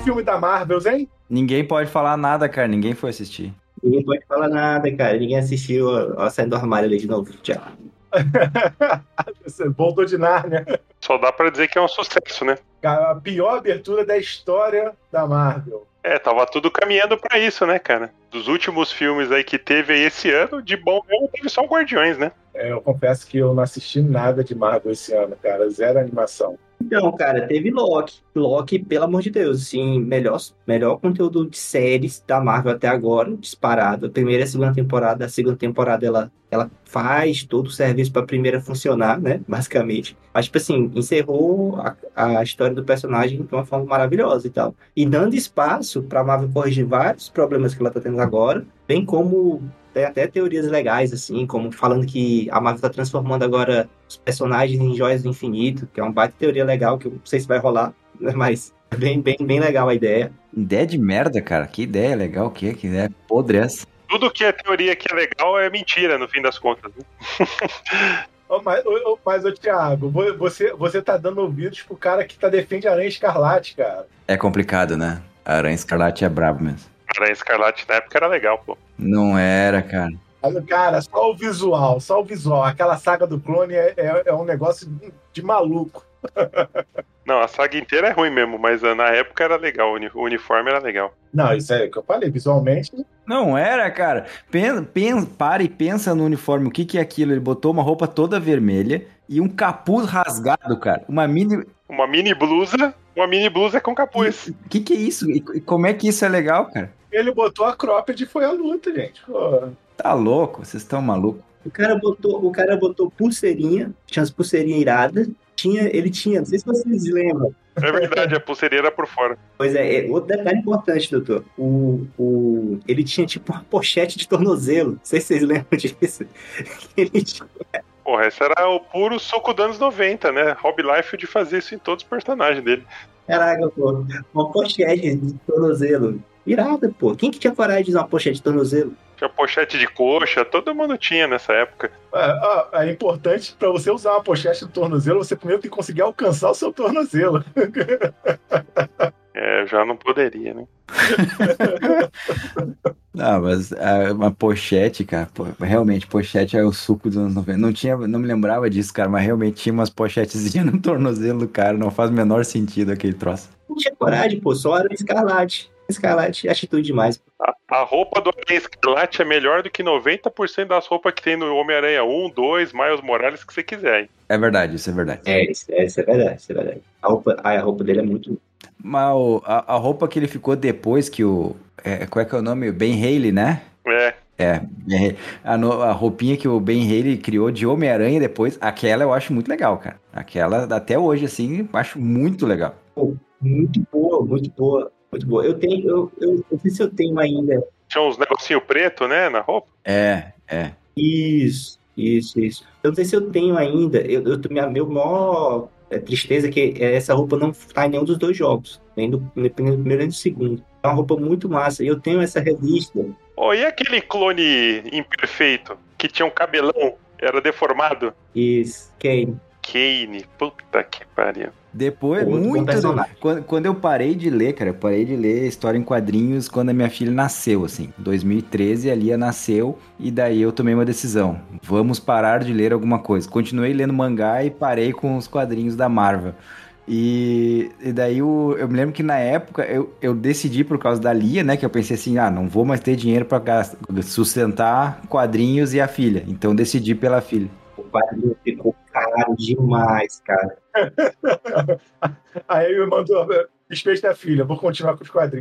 filme da Marvel, hein? Ninguém pode falar nada, cara. Ninguém foi assistir. Ninguém pode falar nada, cara. Ninguém assistiu ó, saindo do armário ali de novo. Tchau. Você voltou de Nárnia. Só dá pra dizer que é um sucesso, né? Cara, a pior abertura da história da Marvel. Tava tudo caminhando pra isso, né, cara? Dos últimos filmes aí que teve aí esse ano, de bom mesmo teve só o Guardiões, né? Eu confesso que eu não assisti nada de Marvel esse ano, cara. Zero animação. Então, cara, teve Loki. Loki, pelo amor de Deus, assim, melhor conteúdo de séries da Marvel até agora, disparado. A primeira e a segunda temporada. A segunda temporada, ela faz todo o serviço pra primeira funcionar, né, basicamente. Mas, tipo assim, encerrou a história do personagem de uma forma maravilhosa e tal. E dando espaço pra Marvel corrigir vários problemas que ela tá tendo agora, bem como... Tem até teorias legais, assim, como falando que a Marvel tá transformando agora os personagens em joias do infinito, que é uma baita teoria legal, que eu não sei se vai rolar, né, mas é bem legal a ideia. Ideia de merda, cara. Que ideia legal, que ideia podre essa. Tudo que é teoria que é legal é mentira, no fim das contas, né? Mas, Thiago, você tá dando ouvidos pro cara que defende a Aranha Escarlate, cara. É complicado, né? A Aranha Escarlate é brabo mesmo. Aranha Escarlate na época era legal, pô. Não era, cara. Cara, só o visual. Aquela saga do clone é um negócio de maluco. Não, a saga inteira é ruim mesmo, mas na época era legal, o uniforme era legal. Não, isso é o que eu falei, visualmente. Não era, cara. Para e pensa no uniforme, o que é aquilo? Ele botou uma roupa toda vermelha e um capuz rasgado, cara. Uma mini blusa com capuz. O que é isso? E como é que isso é legal, cara? Ele botou a cropped e foi a luta, gente. Pô. Tá louco? Vocês estão malucos? O cara botou pulseirinha, tinha as pulseirinhas iradas. Ele tinha, não sei se vocês lembram. É verdade, a pulseirinha era por fora. Pois outro detalhe importante, doutor. Ele tinha tipo uma pochete de tornozelo. Não sei se vocês lembram disso. Ele tinha... Porra, esse era o puro suco dos anos 90, né? Rob Liefeld fazia isso em todos os personagens dele. Caraca, pô. Uma pochete de tornozelo. Irada, pô. Quem que tinha coragem de usar uma pochete de tornozelo? Tinha pochete de coxa, todo mundo tinha nessa época. É importante, pra você usar uma pochete de tornozelo, você primeiro tem que conseguir alcançar o seu tornozelo. Já não poderia, né? Não, mas uma pochete, cara, realmente, pochete é o suco dos anos 90. Não me lembrava disso, cara, mas realmente tinha umas pochetezinhas no tornozelo do cara, não faz o menor sentido aquele troço. Não tinha coragem, pô, só era Escarlate. Escarlate, atitude demais. A roupa do Aranha Escarlate é melhor do que 90% das roupas que tem no Homem-Aranha 1, 2, Miles Morales, que você quiser, hein? É verdade, isso é verdade. Isso é verdade. A roupa dele é muito... Mas a roupa que ele ficou depois que qual é que é o nome? Ben Reilly, né? A roupinha que o Ben Reilly criou de Homem-Aranha depois, aquela eu acho muito legal, cara. Aquela, até hoje, assim, eu acho muito legal. Pô, muito boa. Muito boa. Eu não sei se eu tenho ainda. Tinha uns negocinho preto, né, na roupa? É. Isso. Eu não sei se eu tenho ainda. Meu maior tristeza é que essa roupa não tá em nenhum dos dois jogos. Nem no primeiro nem no segundo. É uma roupa muito massa. E eu tenho essa revista. E aquele clone imperfeito que tinha um cabelão, era deformado? Isso, Kane, puta que pariu. Depois, quando eu parei de ler, cara, eu parei de ler história em quadrinhos quando a minha filha nasceu, assim. Em 2013, a Lia nasceu e daí eu tomei uma decisão. Vamos parar de ler alguma coisa. Continuei lendo mangá e parei com os quadrinhos da Marvel. E daí eu me lembro que na época eu decidi por causa da Lia, né? Que eu pensei assim, não vou mais ter dinheiro pra sustentar quadrinhos e a filha. Então decidi pela filha. O quadrinho ficou caro demais, cara. Aí ele mandou, despejo da filha, vou continuar com os quadrinhos.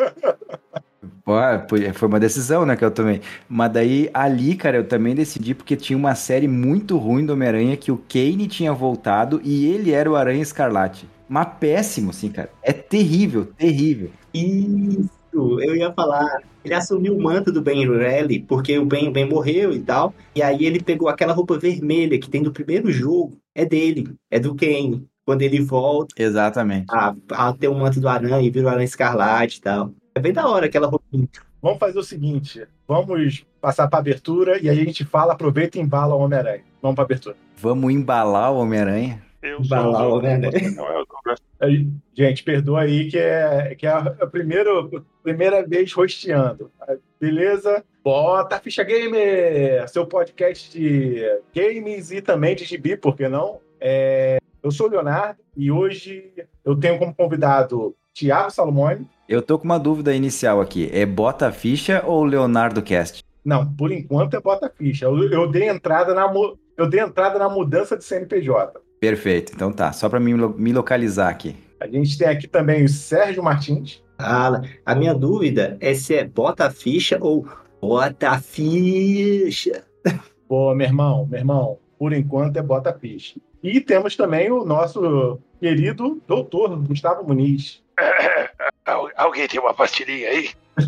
Foi uma decisão, né, que eu tomei. Mas daí, ali, cara, eu também decidi porque tinha uma série muito ruim do Homem-Aranha que o Kane tinha voltado e ele era o Aranha Escarlate. Mas péssimo, assim, cara. É terrível. Isso, eu ia falar. Ele assumiu o manto do Ben Reilly porque o Ben morreu e tal. E aí ele pegou aquela roupa vermelha que tem do primeiro jogo. É dele, é do Kane. Quando ele volta Exatamente. a ter o manto do Aranha e vira o Aranha Escarlate e tal. É bem da hora aquela roupinha. Vamos fazer o seguinte, vamos passar para abertura e aí a gente aproveita e embala o Homem-Aranha. Vamos para abertura. Vamos embalar o Homem-Aranha? Embalar o Homem-Aranha. Gente, perdoa aí que é a primeira vez rosteando. Beleza? Bota a Ficha Gamer, seu podcast de games e também de gibi, por que não? Eu sou o Leonardo e hoje eu tenho como convidado Thiago Salomone. Eu tô com uma dúvida inicial aqui. É Bota Ficha ou Leonardo Cast? Não, por enquanto é Bota Ficha. Eu dei entrada na mudança de CNPJ. Perfeito, então tá. Só para me localizar aqui. A gente tem aqui também o Sérgio Martins. A minha dúvida é se é Bota Ficha ou Bota Ficha. Pô, meu irmão, por enquanto é Bota Ficha. E temos também o nosso querido doutor Gustavo Muniz. Alguém tem uma pastilhinha aí?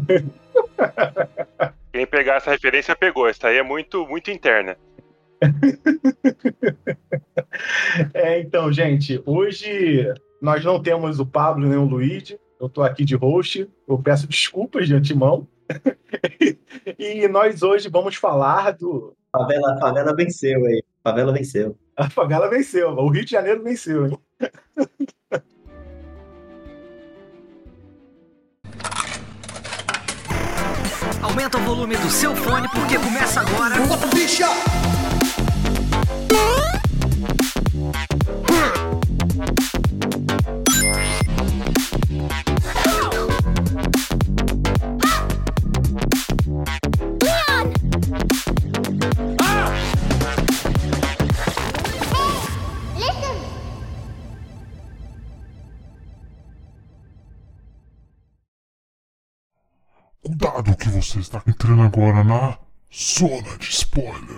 Quem pegar essa referência pegou. Essa aí é muito, muito interna. Então, gente, hoje nós não temos o Pablo nem o Luigi. Eu tô aqui de host. Eu peço desculpas de antemão. E nós hoje vamos falar do... Favela venceu aí. Favela venceu. A favela venceu. O Rio de Janeiro venceu, hein? Aumenta o volume do seu fone porque começa agora. Bota Ficha! Cuidado que você está entrando agora na zona de spoiler.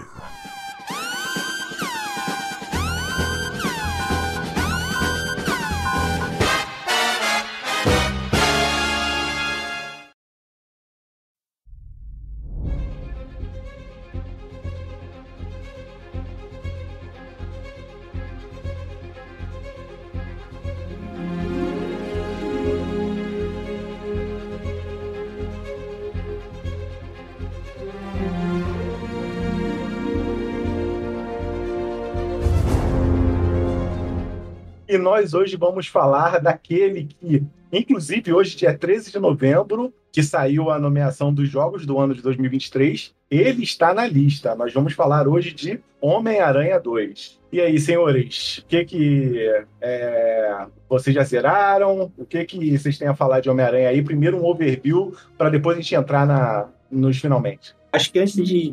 E nós hoje vamos falar daquele que, inclusive hoje, dia 13 de novembro, que saiu a nomeação dos Jogos do ano de 2023, ele está na lista. Nós vamos falar hoje de Homem-Aranha 2. E aí, senhores, o que vocês já zeraram? O que vocês têm a falar de Homem-Aranha aí? Primeiro um overview, para depois a gente entrar nos finalmente. Acho que antes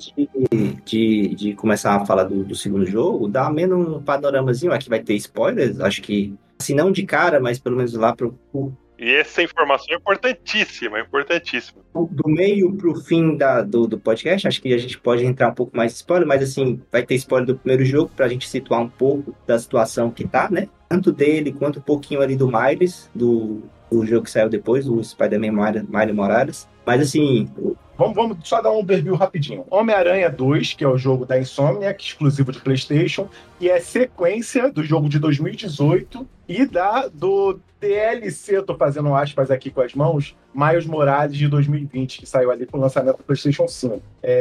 de começar a falar do segundo jogo, dá menos um panoramazinho. Aqui vai ter spoilers, acho que, se não de cara, mas pelo menos lá pro... E essa informação é importantíssima, importantíssima. Do meio pro fim do podcast, acho que a gente pode entrar um pouco mais de spoiler, mas assim, vai ter spoiler do primeiro jogo pra gente situar um pouco da situação que tá, né? Tanto dele quanto um pouquinho ali do Miles, do jogo que saiu depois, do Spider-Man Miles Morales. Mas assim... Vamos só dar um overview rapidinho. Homem-Aranha 2, que é o jogo da Insomniac, exclusivo de PlayStation, e é sequência do jogo de 2018 e do DLC, tô fazendo aspas aqui com as mãos, Miles Morales de 2020, que saiu ali com o lançamento do PlayStation 5.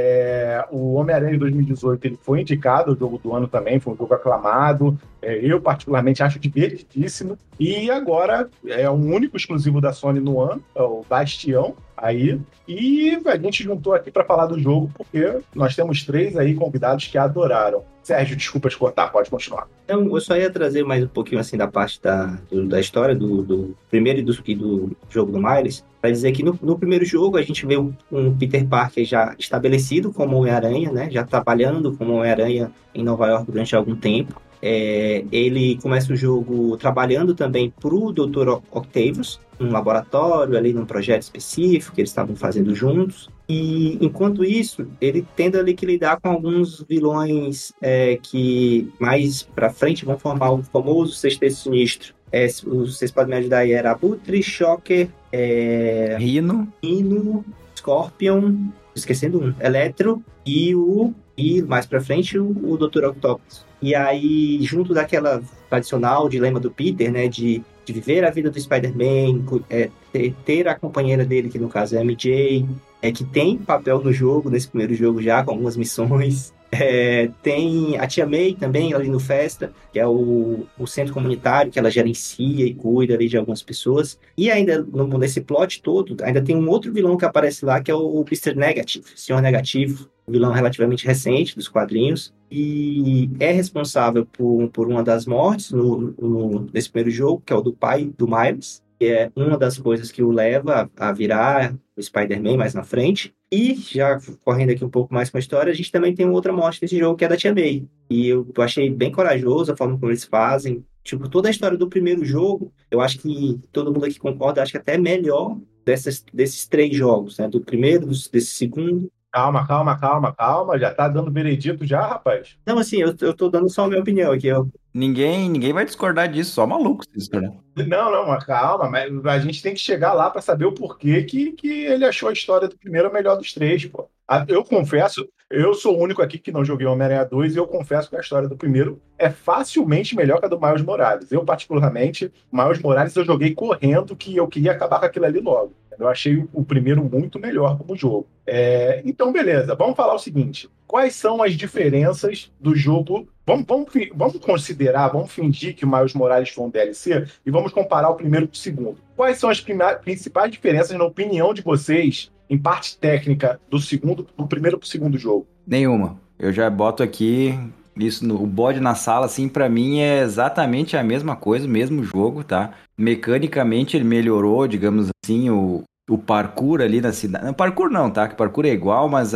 O Homem-Aranha de 2018 ele foi indicado, o jogo do ano também, foi um jogo aclamado. Eu, particularmente, acho divertidíssimo. E agora é o único exclusivo da Sony no ano, é o Bastião. Aí, e a gente juntou aqui para falar do jogo, porque nós temos 3 aí convidados que adoraram. Sérgio, desculpa te cortar, pode continuar. Então, eu só ia trazer mais um pouquinho assim da parte da história do primeiro e do jogo do Miles, para dizer que no primeiro jogo a gente vê um Peter Parker já estabelecido como Homem-Aranha, né? Já trabalhando como Homem-Aranha em Nova York durante algum tempo. Ele começa o jogo trabalhando também para o Dr. Octavius, num laboratório, ali num projeto específico que eles estavam fazendo juntos. E, enquanto isso, ele tenta ali que lidar com alguns vilões que mais para frente vão formar o famoso Sexteto Sinistro. Vocês podem me ajudar aí, era Abutre, Shocker, Rhino, Scorpion, esquecendo um, Electro e mais pra frente o Dr. Octopus. E aí, junto daquela tradicional dilema do Peter, né, de viver a vida do Spider-Man, ter a companheira dele, que no caso é a MJ, que tem papel no jogo, nesse primeiro jogo já, com algumas missões, Tem a Tia May também ali no Festa, que é o centro comunitário que ela gerencia e cuida ali de algumas pessoas. E ainda nesse plot todo, ainda tem um outro vilão que aparece lá, que é o Mr. Negative, Senhor Negativo, um vilão relativamente recente dos quadrinhos, e é responsável por uma das mortes nesse primeiro jogo, que é o do pai do Miles, que é uma das coisas que o leva a virar o Spider-Man mais na frente. E, já correndo aqui um pouco mais com a história, a gente também tem uma outra morte nesse jogo, que é da Tia May. E eu achei bem corajoso a forma como eles fazem. Tipo, toda a história do primeiro jogo, eu acho que todo mundo aqui concorda, acho que até melhor desses 3 jogos, né? Do primeiro, desse segundo. Calma. Já tá dando veredito já, rapaz? Não, assim, eu tô dando só a minha opinião aqui. Ninguém vai discordar disso, só maluco se discordar. Não, mas calma, mas a gente tem que chegar lá para saber o porquê que ele achou a história do primeiro a melhor dos 3, pô. Eu confesso, eu sou o único aqui que não joguei Homem-Aranha 2 e eu confesso que a história do primeiro é facilmente melhor que a do Miles Morales. Eu, particularmente, Miles Morales eu joguei correndo que eu queria acabar com aquilo ali logo. Eu achei o primeiro muito melhor como jogo. Então, beleza, vamos falar o seguinte. Quais são as diferenças do jogo? Vamos considerar, vamos fingir que o Miles Morales foi um DLC e vamos comparar o primeiro com o segundo. Quais são as principais diferenças, na opinião de vocês, em parte técnica, do primeiro para o segundo jogo? Nenhuma. Eu já boto aqui isso, o bode na sala, assim, pra mim é exatamente a mesma coisa, o mesmo jogo, tá? Mecanicamente ele melhorou, digamos assim, o parkour ali na cidade. Não, parkour não, tá? Que parkour é igual, mas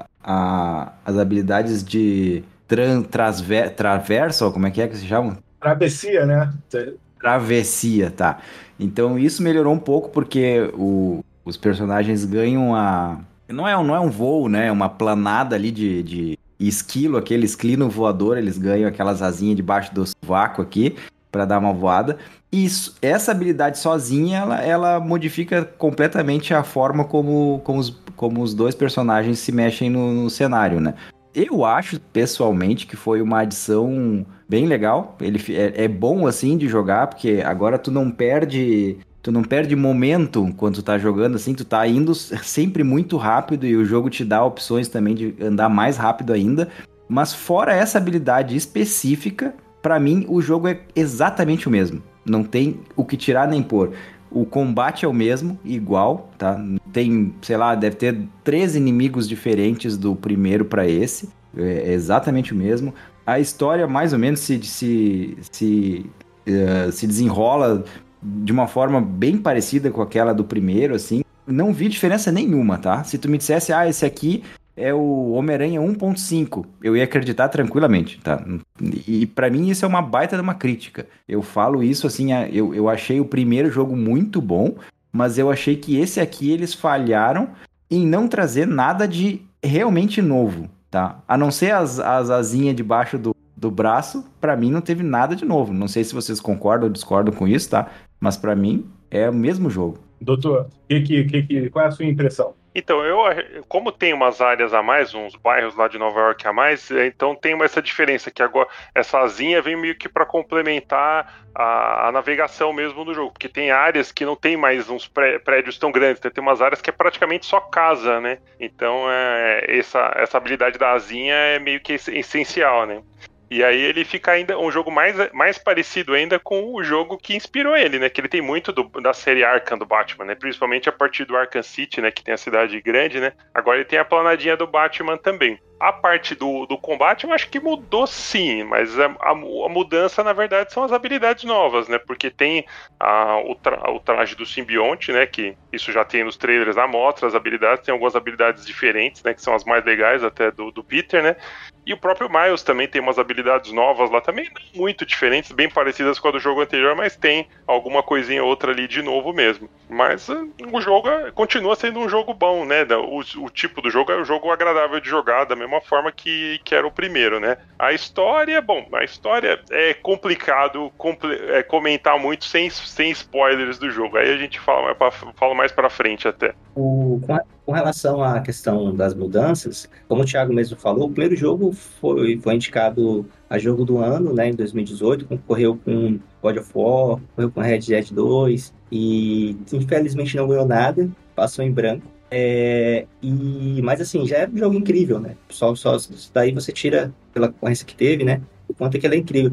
as habilidades de traverso, como é que se chama? Travessia, né? Travessia, tá. Então isso melhorou um pouco porque os personagens ganham Não é um voo, né? É uma planada ali de esquilo, aquele esquilo voador, eles ganham aquelas asinhas debaixo do sovaco aqui para dar uma voada. E essa habilidade sozinha, ela modifica completamente a forma como os 2 personagens se mexem no cenário, né? Eu acho, pessoalmente, que foi uma adição bem legal. Ele é bom, assim, de jogar, porque agora tu não perde momento quando tu tá jogando, assim, tu tá indo sempre muito rápido e o jogo te dá opções também de andar mais rápido ainda. Mas fora essa habilidade específica, pra mim, o jogo é exatamente o mesmo. Não tem o que tirar nem pôr. O combate é o mesmo, igual, tá? Tem, sei lá, deve ter 3 inimigos diferentes do primeiro pra esse. É exatamente o mesmo. A história, mais ou menos, se desenrola de uma forma bem parecida com aquela do primeiro, assim. Não vi diferença nenhuma, tá? Se tu me dissesse, esse aqui é o Homem-Aranha 1.5, eu ia acreditar tranquilamente, tá? E pra mim isso é uma baita de uma crítica. Eu falo isso assim, eu achei o primeiro jogo muito bom, mas eu achei que esse aqui eles falharam em não trazer nada de realmente novo, tá? A não ser as asinhas debaixo do braço, pra mim não teve nada de novo. Não sei se vocês concordam ou discordam com isso, tá? Mas pra mim é o mesmo jogo. Doutor, qual é a sua impressão? Então, como tem umas áreas a mais, uns bairros lá de Nova York a mais, então tem essa diferença que agora essa asinha vem meio que para complementar a navegação mesmo do jogo, porque tem áreas que não tem mais uns prédios tão grandes, tem umas áreas que é praticamente só casa, né? Então, essa habilidade da asinha é meio que essencial, né? E aí ele fica ainda um jogo mais parecido ainda com o jogo que inspirou ele, né? Que ele tem muito da série Arkham do Batman, né? Principalmente a partir do Arkham City, né? Que tem a cidade grande, né? Agora ele tem a planadinha do Batman também. A parte do combate eu acho que mudou sim, mas a mudança na verdade são as habilidades novas, né? Porque tem o traje do simbionte, né? Que isso já tem nos trailers da mostra, as habilidades, tem algumas habilidades diferentes, né? Que são as mais legais até do Peter, né? E o próprio Miles também tem umas habilidades novas lá também, não muito diferentes, bem parecidas com a do jogo anterior, mas tem alguma coisinha ou outra ali de novo mesmo. Mas o jogo continua sendo um jogo bom, né? O tipo do jogo é um jogo agradável de jogar, da mesma forma que era o primeiro, né? A história é complicado comentar muito sem spoilers do jogo. Aí a gente fala mais pra frente até. Com relação à questão das mudanças, como o Thiago mesmo falou, o primeiro jogo foi indicado a jogo do ano, né, em 2018, concorreu com God of War, concorreu com Red Dead 2 e infelizmente não ganhou nada, passou em branco. Mas assim, já é um jogo incrível, né? Só daí você tira pela concorrência que teve, né? O quanto é que ele é incrível.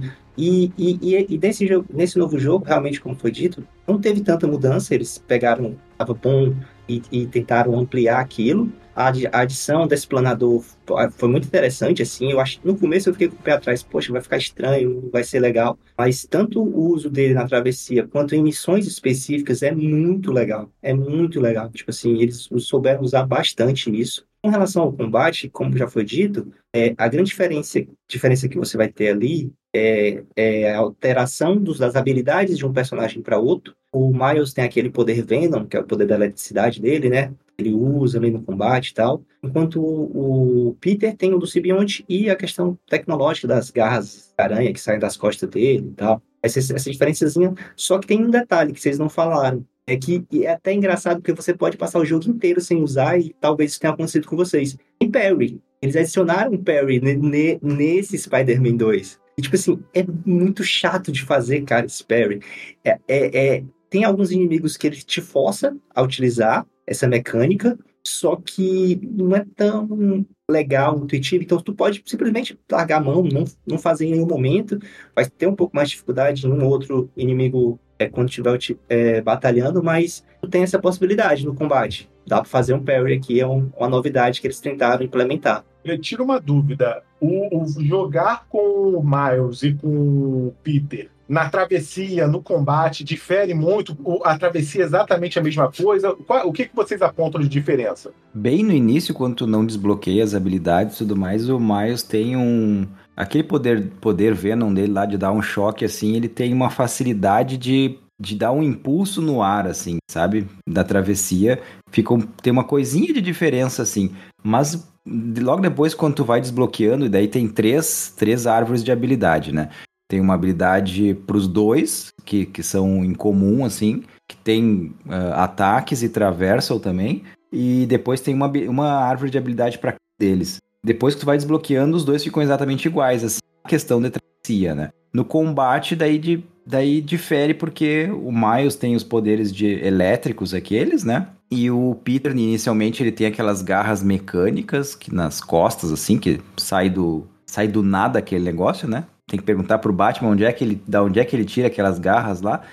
E nesse jogo, nesse novo jogo, realmente, como foi dito, não teve tanta mudança. Eles pegaram, estava bom e tentaram ampliar aquilo. A adição desse planador foi muito interessante, assim. Eu acho, no começo eu fiquei com o pé atrás, poxa, vai ficar estranho, não vai ser legal. Mas tanto o uso dele na travessia quanto em missões específicas é muito legal. É muito legal. Tipo assim, eles souberam usar bastante nisso. Com relação ao combate, como já foi dito, a grande diferença que você vai ter ali é a alteração das habilidades de um personagem para outro. O Miles tem aquele poder Venom, que é o poder da eletricidade dele, né? Ele usa ali no combate e tal. Enquanto o Peter tem o do simbionte e a questão tecnológica das garras da aranha que saem das costas dele e tal. Essa diferençazinha. Só que tem um detalhe que vocês não falaram. É que é até engraçado porque você pode passar o jogo inteiro sem usar e talvez isso tenha acontecido com vocês. Tem parry. Eles adicionaram um parry nesse Spider-Man 2. E, tipo assim, é muito chato de fazer, cara, esse parry. Tem alguns inimigos que ele te força a utilizar essa mecânica, só que não é tão legal, intuitivo. Então, tu pode simplesmente largar a mão, não fazer em nenhum momento. Vai ter um pouco mais de dificuldade em um ou outro inimigo quando estiver batalhando, mas tu tem essa possibilidade no combate. Dá pra fazer um parry aqui, é uma novidade que eles tentaram implementar. Eu tiro uma dúvida. O jogar com o Miles e com o Peter na travessia, no combate, difere muito? A travessia é exatamente a mesma coisa? O que vocês apontam de diferença? Bem no início, quando tu não desbloqueia as habilidades e tudo mais, o Miles tem aquele poder Venom dele lá de dar um choque, assim, ele tem uma facilidade de dar um impulso no ar, assim, sabe? Da travessia. Tem uma coisinha de diferença, assim. Mas logo depois, quando tu vai desbloqueando, e daí tem três árvores de habilidade, né? Tem uma habilidade pros dois, que são em comum, assim, que tem ataques e traversal também. E depois tem uma árvore de habilidade para deles. Depois que tu vai desbloqueando, os dois ficam exatamente iguais, assim, a questão de travessia, né? No combate, daí difere porque o Miles tem os poderes elétricos aqueles, né? E o Peter, inicialmente, ele tem aquelas garras mecânicas que nas costas, assim, que sai do nada aquele negócio, né? Tem que perguntar pro Batman da onde é que ele tira aquelas garras lá.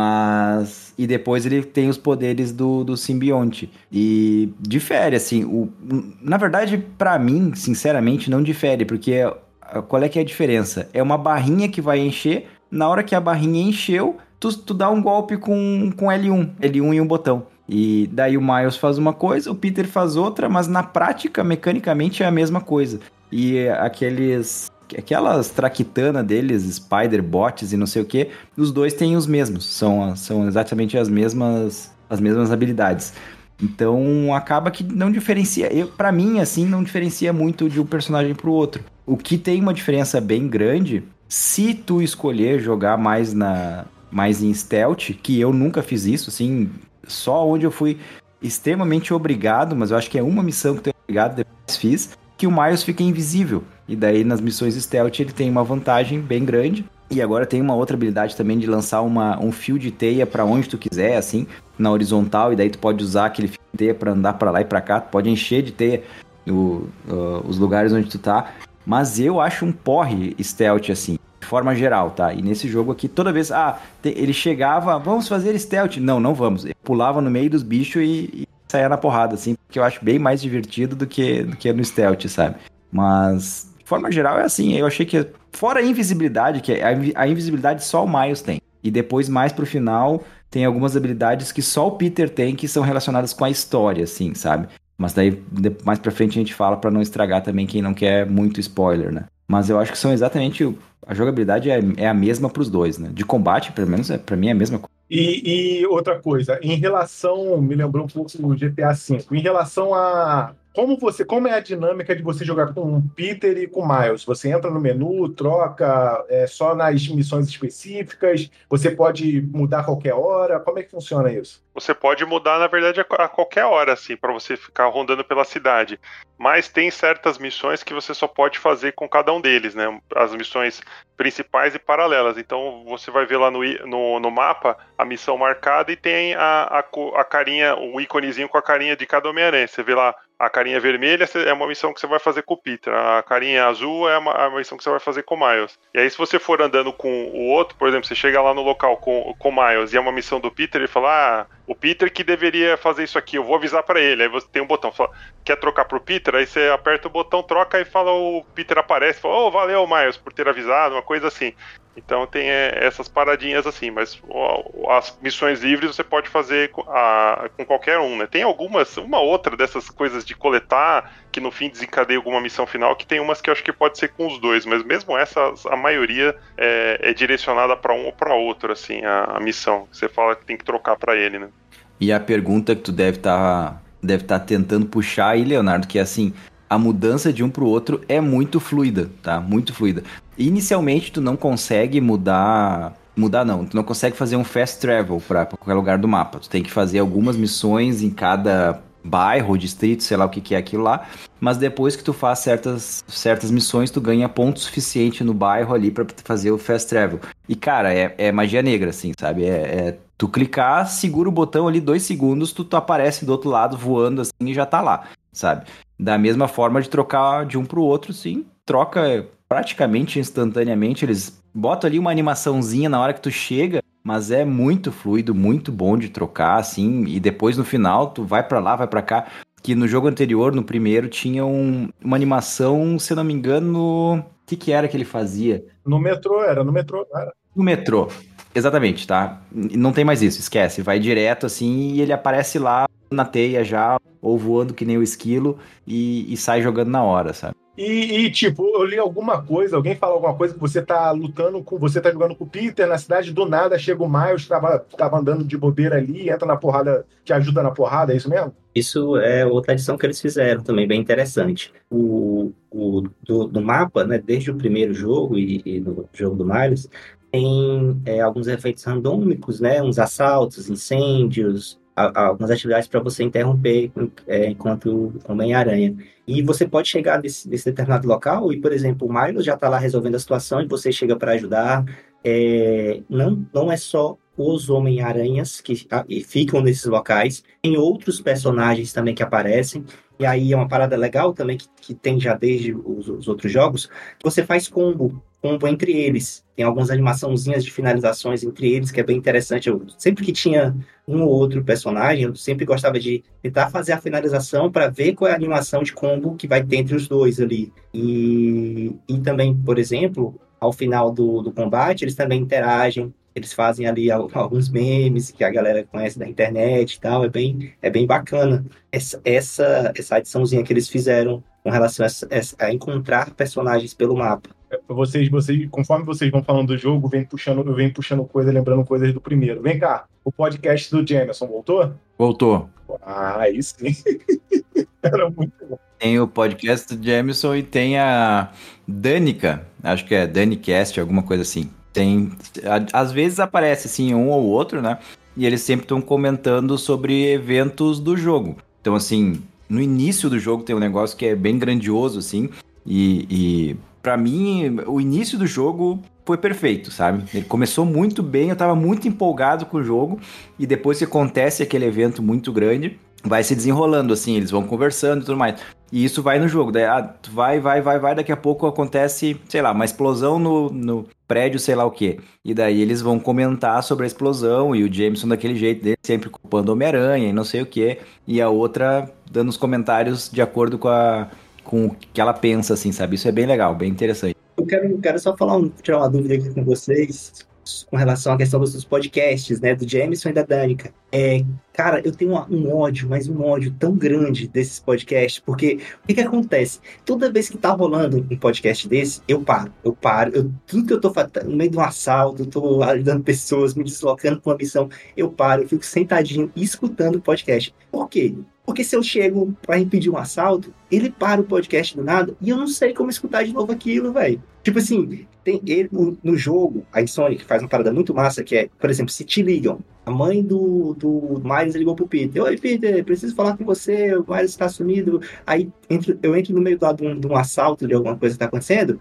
E depois ele tem os poderes do simbionte. E difere, assim. Na verdade, pra mim, sinceramente, não difere, porque qual é que é a diferença? É uma barrinha que vai encher. Na hora que a barrinha encheu, tu dá um golpe com L1 e um botão. E daí o Miles faz uma coisa, o Peter faz outra, mas na prática, mecanicamente, é a mesma coisa. E aquelas traquitanas deles, Spider-Bots e não sei o que, os dois têm os mesmos. São exatamente as mesmas habilidades. Então, acaba que não diferencia. Pra mim, assim, não diferencia muito de um personagem pro outro. O que tem uma diferença bem grande, se tu escolher jogar mais em stealth, que eu nunca fiz isso, assim, só onde eu fui extremamente obrigado, mas eu acho que é uma missão que eu tô obrigado, depois fiz, que o Miles fica invisível. E daí, nas missões stealth, ele tem uma vantagem bem grande. E agora tem uma outra habilidade também de lançar um fio de teia pra onde tu quiser, assim, na horizontal, e daí tu pode usar aquele fio de teia pra andar pra lá e pra cá, tu pode encher de teia os lugares onde tu tá. Mas eu acho um porre stealth, assim, de forma geral, tá? E nesse jogo aqui, toda vez, ele chegava, vamos fazer stealth. Não vamos. Eu pulava no meio dos bichos e saía na porrada, assim, porque eu acho bem mais divertido do que no stealth, sabe? Mas, de forma geral, é assim, eu achei que, fora a invisibilidade, que a invisibilidade só o Miles tem. E depois, mais pro final, tem algumas habilidades que só o Peter tem, que são relacionadas com a história, assim, sabe? Mas daí, mais pra frente, a gente fala pra não estragar também quem não quer muito spoiler, né? Mas eu acho que são exatamente... A jogabilidade é a mesma pros dois, né? De combate, pelo menos, pra mim é a mesma coisa. E outra coisa, em relação... Me lembrou um pouco do GTA V. Em relação a... Como é a dinâmica de você jogar com o Peter e com o Miles? Você entra no menu, troca só nas missões específicas? Você pode mudar a qualquer hora? Como é que funciona isso? você pode mudar, na verdade, a qualquer hora, assim, pra você ficar rondando pela cidade. Mas tem certas missões que você só pode fazer com cada um deles, né? As missões principais e paralelas. Então, você vai ver lá no mapa a missão marcada e tem a carinha, o íconezinho com a carinha de cada Homem-Aranha. Você vê lá a carinha vermelha, é uma missão que você vai fazer com o Peter. A carinha azul é uma missão que você vai fazer com o Miles. E aí, se você for andando com o outro, por exemplo, você chega lá no local com o Miles e é uma missão do Peter, ele fala, o Peter que deveria fazer isso aqui, eu vou avisar pra ele. Aí você tem um botão, fala, quer trocar pro Peter? Aí você aperta o botão, troca e fala, o Peter aparece, fala, valeu, Miles, por ter avisado, uma coisa assim. Então tem essas paradinhas assim, mas as missões livres você pode fazer com qualquer um, né? Tem uma outra dessas coisas de coletar, que no fim desencadeia alguma missão final, que tem umas que eu acho que pode ser com os dois, mas mesmo essas, a maioria é direcionada para um ou para outro, assim, a missão. Você fala que tem que trocar para ele, né? E a pergunta que tu deve tá tentando puxar aí, Leonardo, que é assim, a mudança de um pro outro é muito fluida, tá? Muito fluida. Inicialmente, tu não consegue mudar não, tu não consegue fazer um fast travel pra qualquer lugar do mapa. Tu tem que fazer algumas missões em cada bairro, distrito, sei lá o que é aquilo lá, mas depois que tu faz certas missões, tu ganha ponto suficiente no bairro ali pra fazer o fast travel. E, cara, é magia negra, assim, sabe? Tu clicar, segura o botão ali 2 segundos, tu aparece do outro lado voando assim e já tá lá, sabe? Da mesma forma de trocar de um pro outro, sim, troca praticamente instantaneamente, eles botam ali uma animaçãozinha na hora que tu chega, mas é muito fluido, muito bom de trocar, assim, e depois no final tu vai pra lá, vai pra cá, que no jogo anterior, no primeiro, tinha uma animação, se eu não me engano, o que era que ele fazia? No metrô, era. No metrô, exatamente, tá? Não tem mais isso, esquece, vai direto assim e ele aparece lá na teia já, ou voando que nem o esquilo e sai jogando na hora, sabe? Tipo, eu li alguma coisa, alguém fala alguma coisa que você tá jogando com o Peter na cidade, do nada chega o Miles, tava andando de bobeira ali, entra na porrada, te ajuda na porrada, é isso mesmo? Isso é outra adição que eles fizeram também, bem interessante. Do mapa, né, desde o primeiro jogo e no jogo do Miles, tem alguns efeitos randômicos, né, uns assaltos, incêndios, algumas atividades para você interromper enquanto Homem-Aranha. E você pode chegar nesse determinado local e, por exemplo, o Miles já está lá resolvendo a situação e você chega para ajudar. Não é só os Homem-Aranhas que ficam nesses locais, tem outros personagens também que aparecem. E aí é uma parada legal também que tem já desde os outros jogos. Você faz combo entre eles. Tem algumas animaçãozinhas de finalizações entre eles, que é bem interessante. Eu, sempre que tinha um ou outro personagem, eu sempre gostava de tentar fazer a finalização para ver qual é a animação de combo que vai ter entre os dois ali. E também, por exemplo, ao final do combate, eles também interagem. Eles fazem ali alguns memes que a galera conhece da internet e tal. É bem bacana essa adiçãozinha que eles fizeram com relação a encontrar personagens pelo mapa. Vocês, conforme vocês vão falando do jogo, eu venho puxando coisa, lembrando coisas do primeiro. Vem cá, o podcast do Jameson voltou? Voltou. Ah, aí sim. Era muito bom. Tem o podcast do Jameson e tem a Danica, acho que é Danicast, alguma coisa assim. Às vezes aparece assim um ou outro, né? E eles sempre estão comentando sobre eventos do jogo. Então, assim, no início do jogo tem um negócio que é bem grandioso, assim. E pra mim, o início do jogo foi perfeito, sabe? Ele começou muito bem, eu tava muito empolgado com o jogo. E depois que acontece aquele evento muito grande, vai se desenrolando, assim, eles vão conversando e tudo mais. E isso vai no jogo, daí vai, daqui a pouco acontece, sei lá, uma explosão no prédio, sei lá o quê. E daí eles vão comentar sobre a explosão e o Jameson daquele jeito dele, sempre culpando o Homem-Aranha e não sei o quê. E a outra dando os comentários de acordo com o que ela pensa, assim, sabe? Isso é bem legal, bem interessante. Eu quero só tirar uma dúvida aqui com vocês com relação à questão dos podcasts, né, do Jameson e da Danica. Cara, eu tenho um ódio tão grande desses podcasts, porque o que acontece? Toda vez que tá rolando um podcast desse, eu paro. Tudo que eu tô fazendo, no meio de um assalto, eu tô ajudando pessoas, me deslocando pra uma missão, eu fico sentadinho escutando o podcast. Por quê? Porque se eu chego pra impedir um assalto, ele para o podcast do nada e eu não sei como escutar de novo aquilo, velho. Tipo assim, No jogo, a Insomniac faz uma parada muito massa, que é, por exemplo, se te ligam, a mãe do Miles ligou pro Peter: oi, Peter, preciso falar com você, o Miles está sumido. Aí eu entro no meio de um assalto, de alguma coisa que tá acontecendo,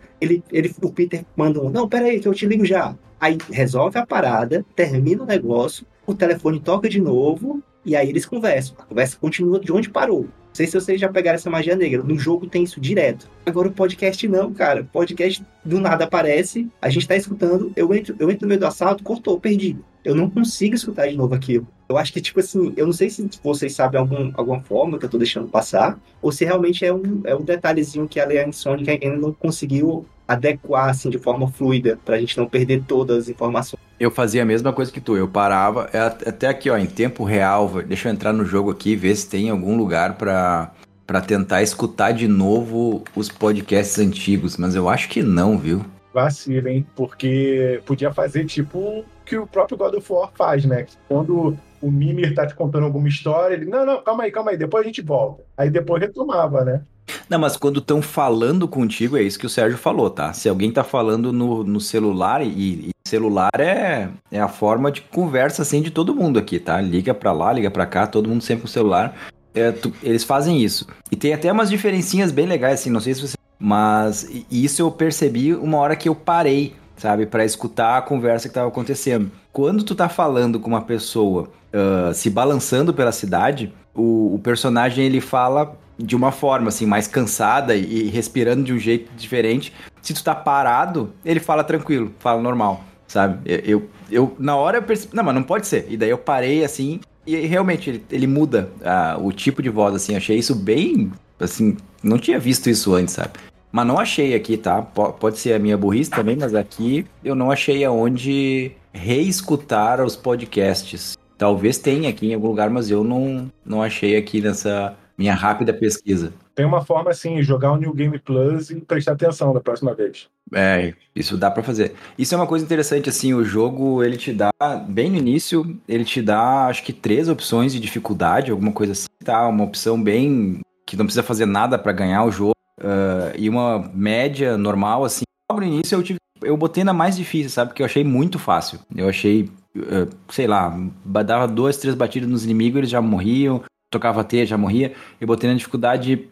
o Peter manda não, peraí, que eu te ligo já. Aí resolve a parada, termina o negócio, o telefone toca de novo, e aí eles conversam. A conversa continua de onde parou. Não sei se vocês já pegaram essa magia negra. No jogo tem isso direto. Agora o podcast não, cara. O podcast do nada aparece, a gente tá escutando, eu entro no meio do assalto, cortou, perdi. Eu não consigo escutar de novo aquilo. Eu acho que, tipo assim, eu não sei se vocês sabem alguma forma que eu tô deixando passar, ou se realmente é um detalhezinho que a Leanne Sonic ainda não conseguiu adequar, assim, de forma fluida, pra gente não perder todas as informações. Eu fazia a mesma coisa que tu, eu parava, até aqui, ó, em tempo real, deixa eu entrar no jogo aqui e ver se tem algum lugar pra tentar escutar de novo os podcasts antigos, mas eu acho que não, viu? Vacila, hein? Porque podia fazer tipo o que o próprio God of War faz, né? Quando o Mimir tá te contando alguma história, ele, não, calma aí, depois a gente volta. Aí depois retomava, né? Não, mas quando estão falando contigo, é isso que o Sérgio falou, tá? Se alguém tá falando no celular, e celular é a forma de conversa, assim, de todo mundo aqui, tá? Liga pra lá, liga pra cá, todo mundo sempre com o celular. Eles fazem isso. E tem até umas diferencinhas bem legais, assim, não sei se você... Mas isso eu percebi uma hora que eu parei, sabe? Pra escutar a conversa que tava acontecendo. Quando tu tá falando com uma pessoa se balançando pela cidade, o personagem, ele fala de uma forma, assim, mais cansada e respirando de um jeito diferente. Se tu tá parado, ele fala tranquilo, fala normal, sabe? Eu na hora eu percebi, não, mas não pode ser. E daí eu parei, assim, e realmente ele muda o tipo de voz, assim. Achei isso bem, assim, não tinha visto isso antes, sabe? Mas não achei aqui, tá? Pode ser a minha burrice também, mas aqui eu não achei aonde reescutar os podcasts. Talvez tenha aqui em algum lugar, mas eu não achei aqui nessa minha rápida pesquisa. Tem uma forma, assim, jogar o New Game Plus e prestar atenção da próxima vez. Isso dá pra fazer. Isso é uma coisa interessante, assim, o jogo, ele te dá, bem no início, ele te dá, acho que 3 opções de dificuldade, alguma coisa assim, tá? Uma opção bem, que não precisa fazer nada pra ganhar o jogo, e uma média normal, assim. Logo no início eu botei na mais difícil, sabe? Porque eu achei muito fácil. Eu achei, sei lá, dava 2, 3 batidas nos inimigos, eles já morriam, tocava teia, já morria. Eu botei na dificuldade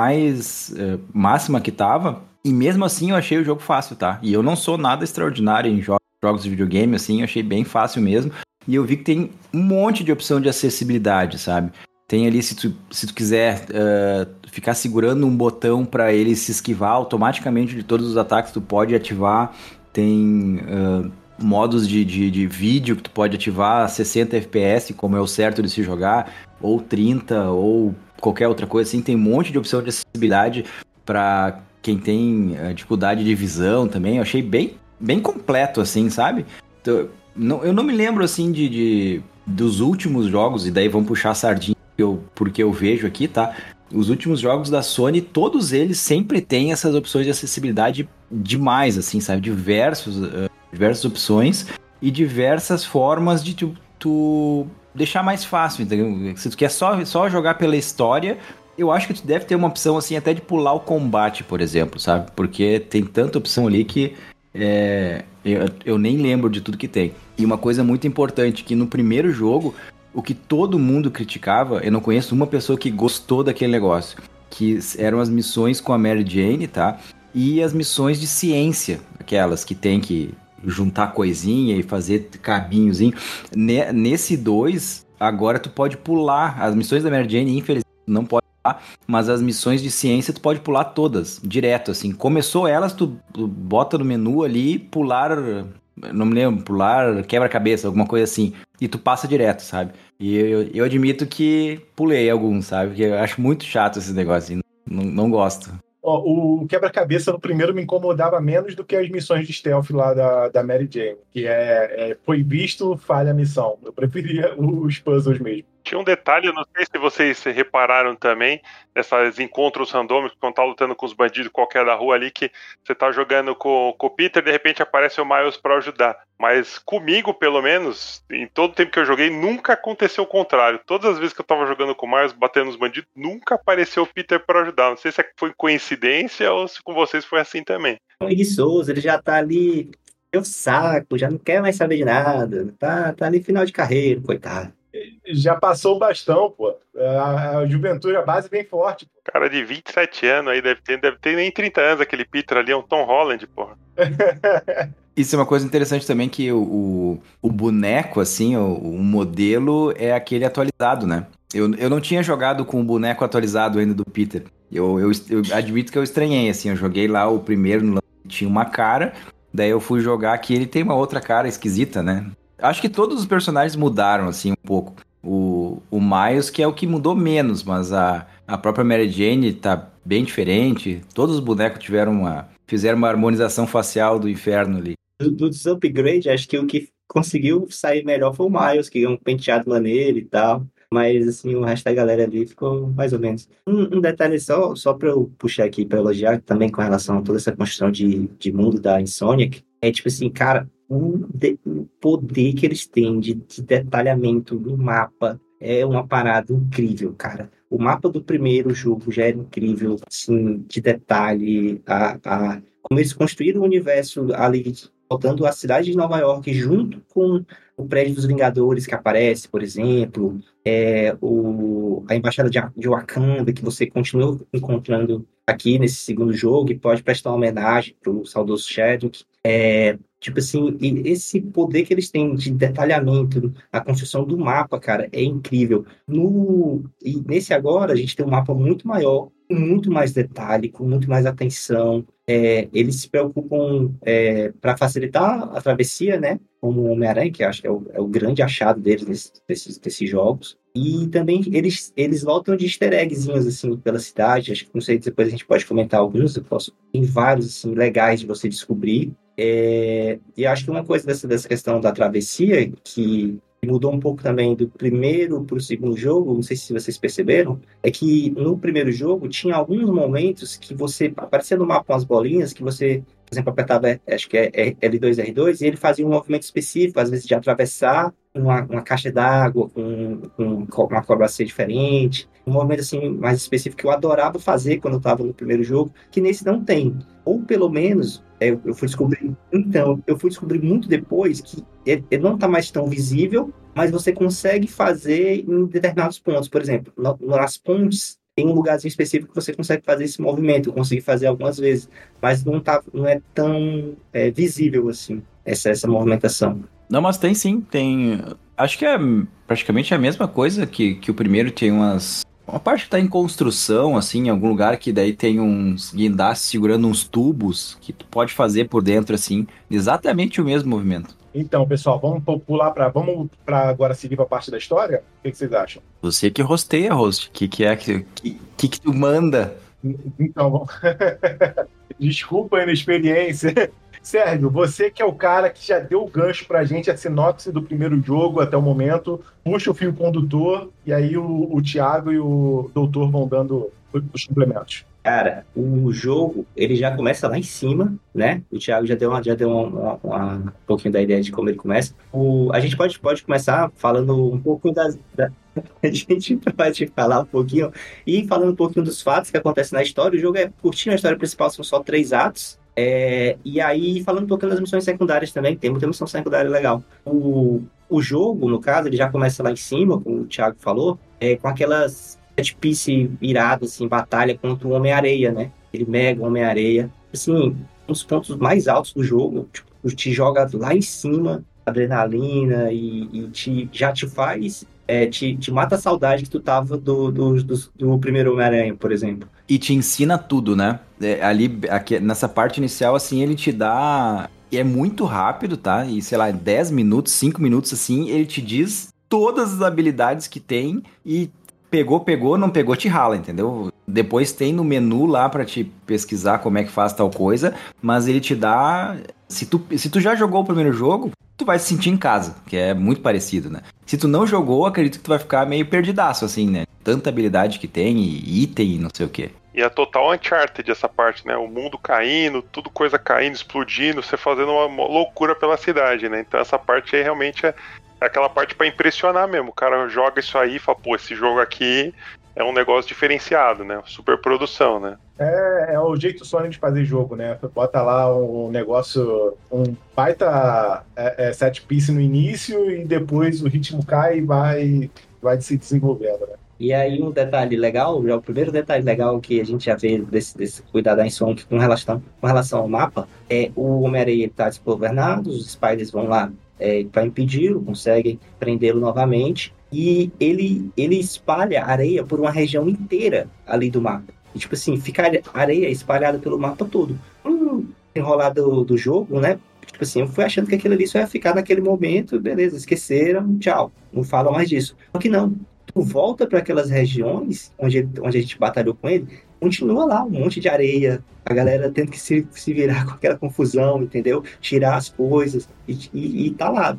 mais máxima que tava, e mesmo assim eu achei o jogo fácil, tá? E eu não sou nada extraordinário em jogos de videogame, assim, eu achei bem fácil mesmo. E eu vi que tem um monte de opção de acessibilidade, sabe? Tem ali, se tu quiser ficar segurando um botão para ele se esquivar automaticamente de todos os ataques, tu pode ativar. Tem modos de vídeo que tu pode ativar 60 FPS, como é o certo de se jogar, ou 30, ou qualquer outra coisa assim. Tem um monte de opção de acessibilidade para quem tem dificuldade de visão também. Eu achei bem, bem completo, assim, sabe? Então, eu não me lembro, assim, dos últimos jogos, e daí vamos puxar a sardinha porque eu vejo aqui, tá? Os últimos jogos da Sony, todos eles sempre têm essas opções de acessibilidade demais, assim, sabe? Diversas opções e diversas formas de tu deixar mais fácil, entendeu? Se tu quer só jogar pela história, eu acho que tu deve ter uma opção, assim, até de pular o combate, por exemplo, sabe? Porque tem tanta opção ali que eu nem lembro de tudo que tem. E uma coisa muito importante, que no primeiro jogo, o que todo mundo criticava, eu não conheço uma pessoa que gostou daquele negócio, que eram as missões com a Mary Jane, tá? E as missões de ciência, aquelas que tem que juntar coisinha e fazer caminhozinho. Nesse 2, agora tu pode pular. As missões da Mary Jane, infelizmente, não pode pular, mas as missões de ciência tu pode pular todas, direto, assim. Começou elas, tu bota no menu ali, pular... Não me lembro, pular quebra-cabeça, alguma coisa assim. E tu passa direto, sabe? E eu admito que pulei alguns, sabe? Porque eu acho muito chato esse negócio, assim. Não gosto. O quebra-cabeça no primeiro me incomodava menos do que as missões de stealth lá da Mary Jane. Que foi visto, falha a missão. Eu preferia os puzzles mesmo. Tinha um detalhe, eu não sei se vocês repararam também, nesses encontros randômicos, quando tá lutando com os bandidos qualquer da rua ali, que você tá jogando com o Peter, de repente aparece o Miles pra ajudar. Mas comigo, pelo menos, em todo o tempo que eu joguei, nunca aconteceu o contrário. Todas as vezes que eu tava jogando com o Miles, batendo nos bandidos, nunca apareceu o Peter pra ajudar. Não sei se foi coincidência ou se com vocês foi assim também. Preguiçoso, ele já tá ali, deu saco, já não quer mais saber de nada. Tá ali final de carreira, coitado. Já passou o bastão, pô. A juventude, a base bem forte. Pô. Cara de 27 anos aí, deve ter nem 30 anos aquele Peter ali, é um Tom Holland, porra. Isso é uma coisa interessante também, que o boneco, assim, o modelo é aquele atualizado, né? Eu não tinha jogado com o boneco atualizado ainda do Peter. Eu admito que eu estranhei, assim, eu joguei lá o primeiro, no tinha uma cara, daí eu fui jogar aqui, ele tem uma outra cara esquisita, né? Acho que todos os personagens mudaram, assim, um pouco. O Miles, que é o que mudou menos, mas a própria Mary Jane tá bem diferente. Todos os bonecos fizeram uma harmonização facial do inferno ali. Dos upgrades, acho que o que conseguiu sair melhor foi o Miles, que é um penteado maneiro e tal. Mas, assim, o resto da galera ali ficou mais ou menos. Um detalhe só pra eu puxar aqui, pra elogiar também com relação a toda essa construção de mundo da Insomniac, é tipo assim, cara, o poder que eles têm de detalhamento do mapa é uma parada incrível, cara. O mapa do primeiro jogo já era incrível, assim, de detalhe, como eles construíram o universo ali, botando a cidade de Nova York junto com o prédio dos Vingadores que aparece, por exemplo, a embaixada de Wakanda, que você continua encontrando aqui nesse segundo jogo, e pode prestar uma homenagem pro saudoso Chadwick. Tipo assim, e esse poder que eles têm de detalhamento, a construção do mapa, cara, é incrível. E nesse agora, a gente tem um mapa muito maior, com muito mais detalhe, com muito mais atenção. Eles se preocupam para facilitar a travessia, né? Como o Homem-Aranha, que acho que é o grande achado deles desses jogos. E também eles voltam de easter eggzinhos, assim, pela cidade. Acho que, não sei, depois a gente pode comentar alguns. Tem vários, assim, legais de você descobrir. E acho que uma coisa dessa questão da travessia, que mudou um pouco também do primeiro para o segundo jogo, não sei se vocês perceberam, é que no primeiro jogo tinha alguns momentos que você aparecia no mapa umas bolinhas que você, por exemplo, apertava, acho que é L2, R2, e ele fazia um movimento específico, às vezes de atravessar uma caixa d'água com uma acrobacia diferente, um movimento assim mais específico que eu adorava fazer quando eu estava no primeiro jogo, que nesse não tem. Ou pelo menos, eu fui descobrir muito depois que ele não está mais tão visível, mas você consegue fazer em determinados pontos. Por exemplo, nas pontes, tem um lugarzinho específico que você consegue fazer esse movimento. Eu consegui fazer algumas vezes, mas não é tão visível assim, essa movimentação. Não, mas tem sim, tem. Acho que é praticamente a mesma coisa que o primeiro. Tem uma parte que tá em construção, assim, em algum lugar que daí tem uns guindastes segurando uns tubos que tu pode fazer por dentro, assim, exatamente o mesmo movimento. Então, pessoal, vamos para agora seguir para a parte da história? O que vocês acham? Você que rosteia, host. O que tu manda? Então, desculpa a inexperiência. Sérgio, você que é o cara que já deu o gancho pra gente, a sinopse do primeiro jogo até o momento, puxa o fio condutor e aí o Thiago e o Doutor vão dando os complementos. Cara, o jogo, ele já começa lá em cima, né? O Thiago já deu um pouquinho da ideia de como ele começa. A gente pode começar falando um pouco a gente pode falar um pouquinho e falando um pouquinho dos fatos que acontecem na história. O jogo é curtinho, a história principal são só 3 atos. E aí, falando um pouquinho das missões secundárias também, tem muita missão secundária legal. O jogo, no caso, ele já começa lá em cima, como o Thiago falou, com aquelas set piece irado, assim, batalha contra o Homem-Areia, né? Ele mega Homem-Areia. Assim, um dos pontos mais altos do jogo, tipo, te joga lá em cima, adrenalina, e já te faz... te mata a saudade que tu tava do primeiro Homem-Aranha, por exemplo. E te ensina tudo, né? Aqui, nessa parte inicial, assim, ele te dá... É muito rápido, tá? E, sei lá, 10 minutos, 5 minutos, assim, ele te diz todas as habilidades que tem e pegou, não pegou, te rala, entendeu? Depois tem no menu lá pra te pesquisar como é que faz tal coisa, mas ele te dá... Se tu já jogou o primeiro jogo, tu vai se sentir em casa, que é muito parecido, né? Se tu não jogou, acredito que tu vai ficar meio perdidaço, assim, né? Tanta habilidade que tem, e item e não sei o quê. E é total Uncharted essa parte, né? O mundo caindo, tudo coisa caindo, explodindo, você fazendo uma loucura pela cidade, né? Então essa parte aí realmente é aquela parte pra impressionar mesmo. O cara joga isso aí e fala, pô, esse jogo aqui é um negócio diferenciado, né? Super produção, né? É o jeito Sony de fazer jogo, né? Bota lá um negócio, um baita set piece no início e depois o ritmo cai e vai se desenvolvendo, né? E aí um detalhe legal, já o primeiro detalhe legal que a gente já vê desse cuidado da Insomniac com relação ao mapa, é o Homem-Aranha tá desgovernado, os Spiders vão lá para impedi-lo, conseguem prendê-lo novamente, e ele espalha areia por uma região inteira ali do mapa. E, tipo assim, fica areia espalhada pelo mapa todo. Enrolado do jogo, né? Tipo assim, eu fui achando que aquilo ali só ia ficar naquele momento, beleza, esqueceram, tchau, não falam mais disso. Só que não. Tu volta para aquelas regiões onde a gente batalhou com ele, continua lá, um monte de areia, a galera tendo que se virar com aquela confusão, entendeu? Tirar as coisas, e tá lá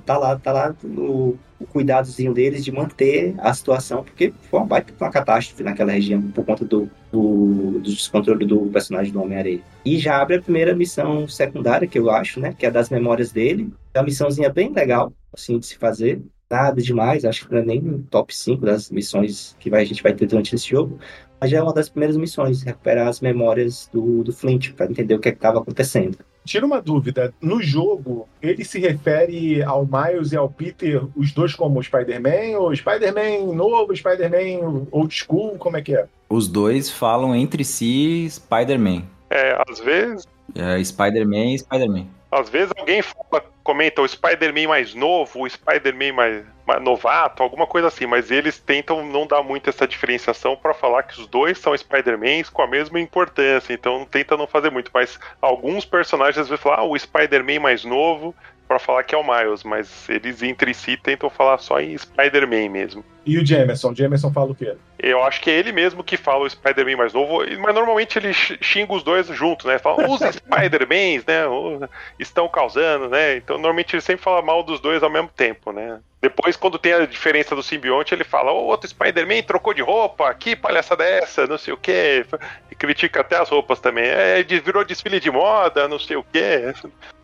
o cuidadozinho deles de manter a situação, porque foi uma baita uma catástrofe naquela região, por conta do descontrole do personagem do Homem-Aranha. E já abre a primeira missão secundária, que eu acho, né, que é das memórias dele, é uma missãozinha bem legal, assim, de se fazer. Nada demais, acho que não é nem no top 5 das missões que a gente vai ter durante esse jogo, mas já é uma das primeiras missões, recuperar as memórias do Flint, para entender o que estava acontecendo. Tira uma dúvida, no jogo, ele se refere ao Miles e ao Peter, os dois como Spider-Man, ou Spider-Man novo, Spider-Man old school, como é que é? Os dois falam entre si Spider-Man. Às vezes... Spider-Man e Spider-Man. Às vezes alguém comenta o Spider-Man mais novo, o Spider-Man mais novato, alguma coisa assim, mas eles tentam não dar muito essa diferenciação para falar que os dois são Spider-Mans com a mesma importância, então tenta não fazer muito, mas alguns personagens às vezes falam o Spider-Man mais novo para falar que é o Miles, mas eles entre si tentam falar só em Spider-Man mesmo. E o Jameson? O Jameson fala o quê? Eu acho que é ele mesmo que fala o Spider-Man mais novo, mas normalmente ele xinga os dois juntos, né? Fala, os Spider-Mans, né? Estão causando, né? Então normalmente ele sempre fala mal dos dois ao mesmo tempo, né? Depois, quando tem a diferença do simbionte, ele fala, o outro Spider-Man trocou de roupa, que palhaçada é essa, não sei o quê. E critica até as roupas também. Virou desfile de moda, não sei o quê.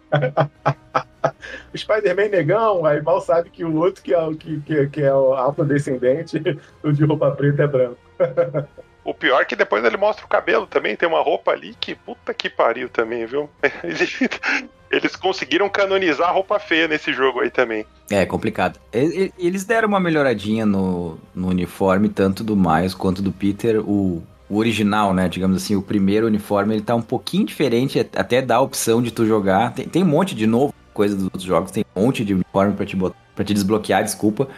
O Spider-Man negão, aí mal sabe que o outro que é o afrodescendente, o de roupa preta é branco. O pior é que depois ele mostra o cabelo também, tem uma roupa ali que puta que pariu também, viu? Eles conseguiram canonizar a roupa feia nesse jogo aí também. É complicado. Eles deram uma melhoradinha no uniforme, tanto do Miles quanto do Peter, o original, né, digamos assim, o primeiro uniforme, ele tá um pouquinho diferente, até dá a opção de tu jogar, tem um monte de novo, coisa dos outros jogos, tem um monte de uniforme pra te desbloquear, desculpa,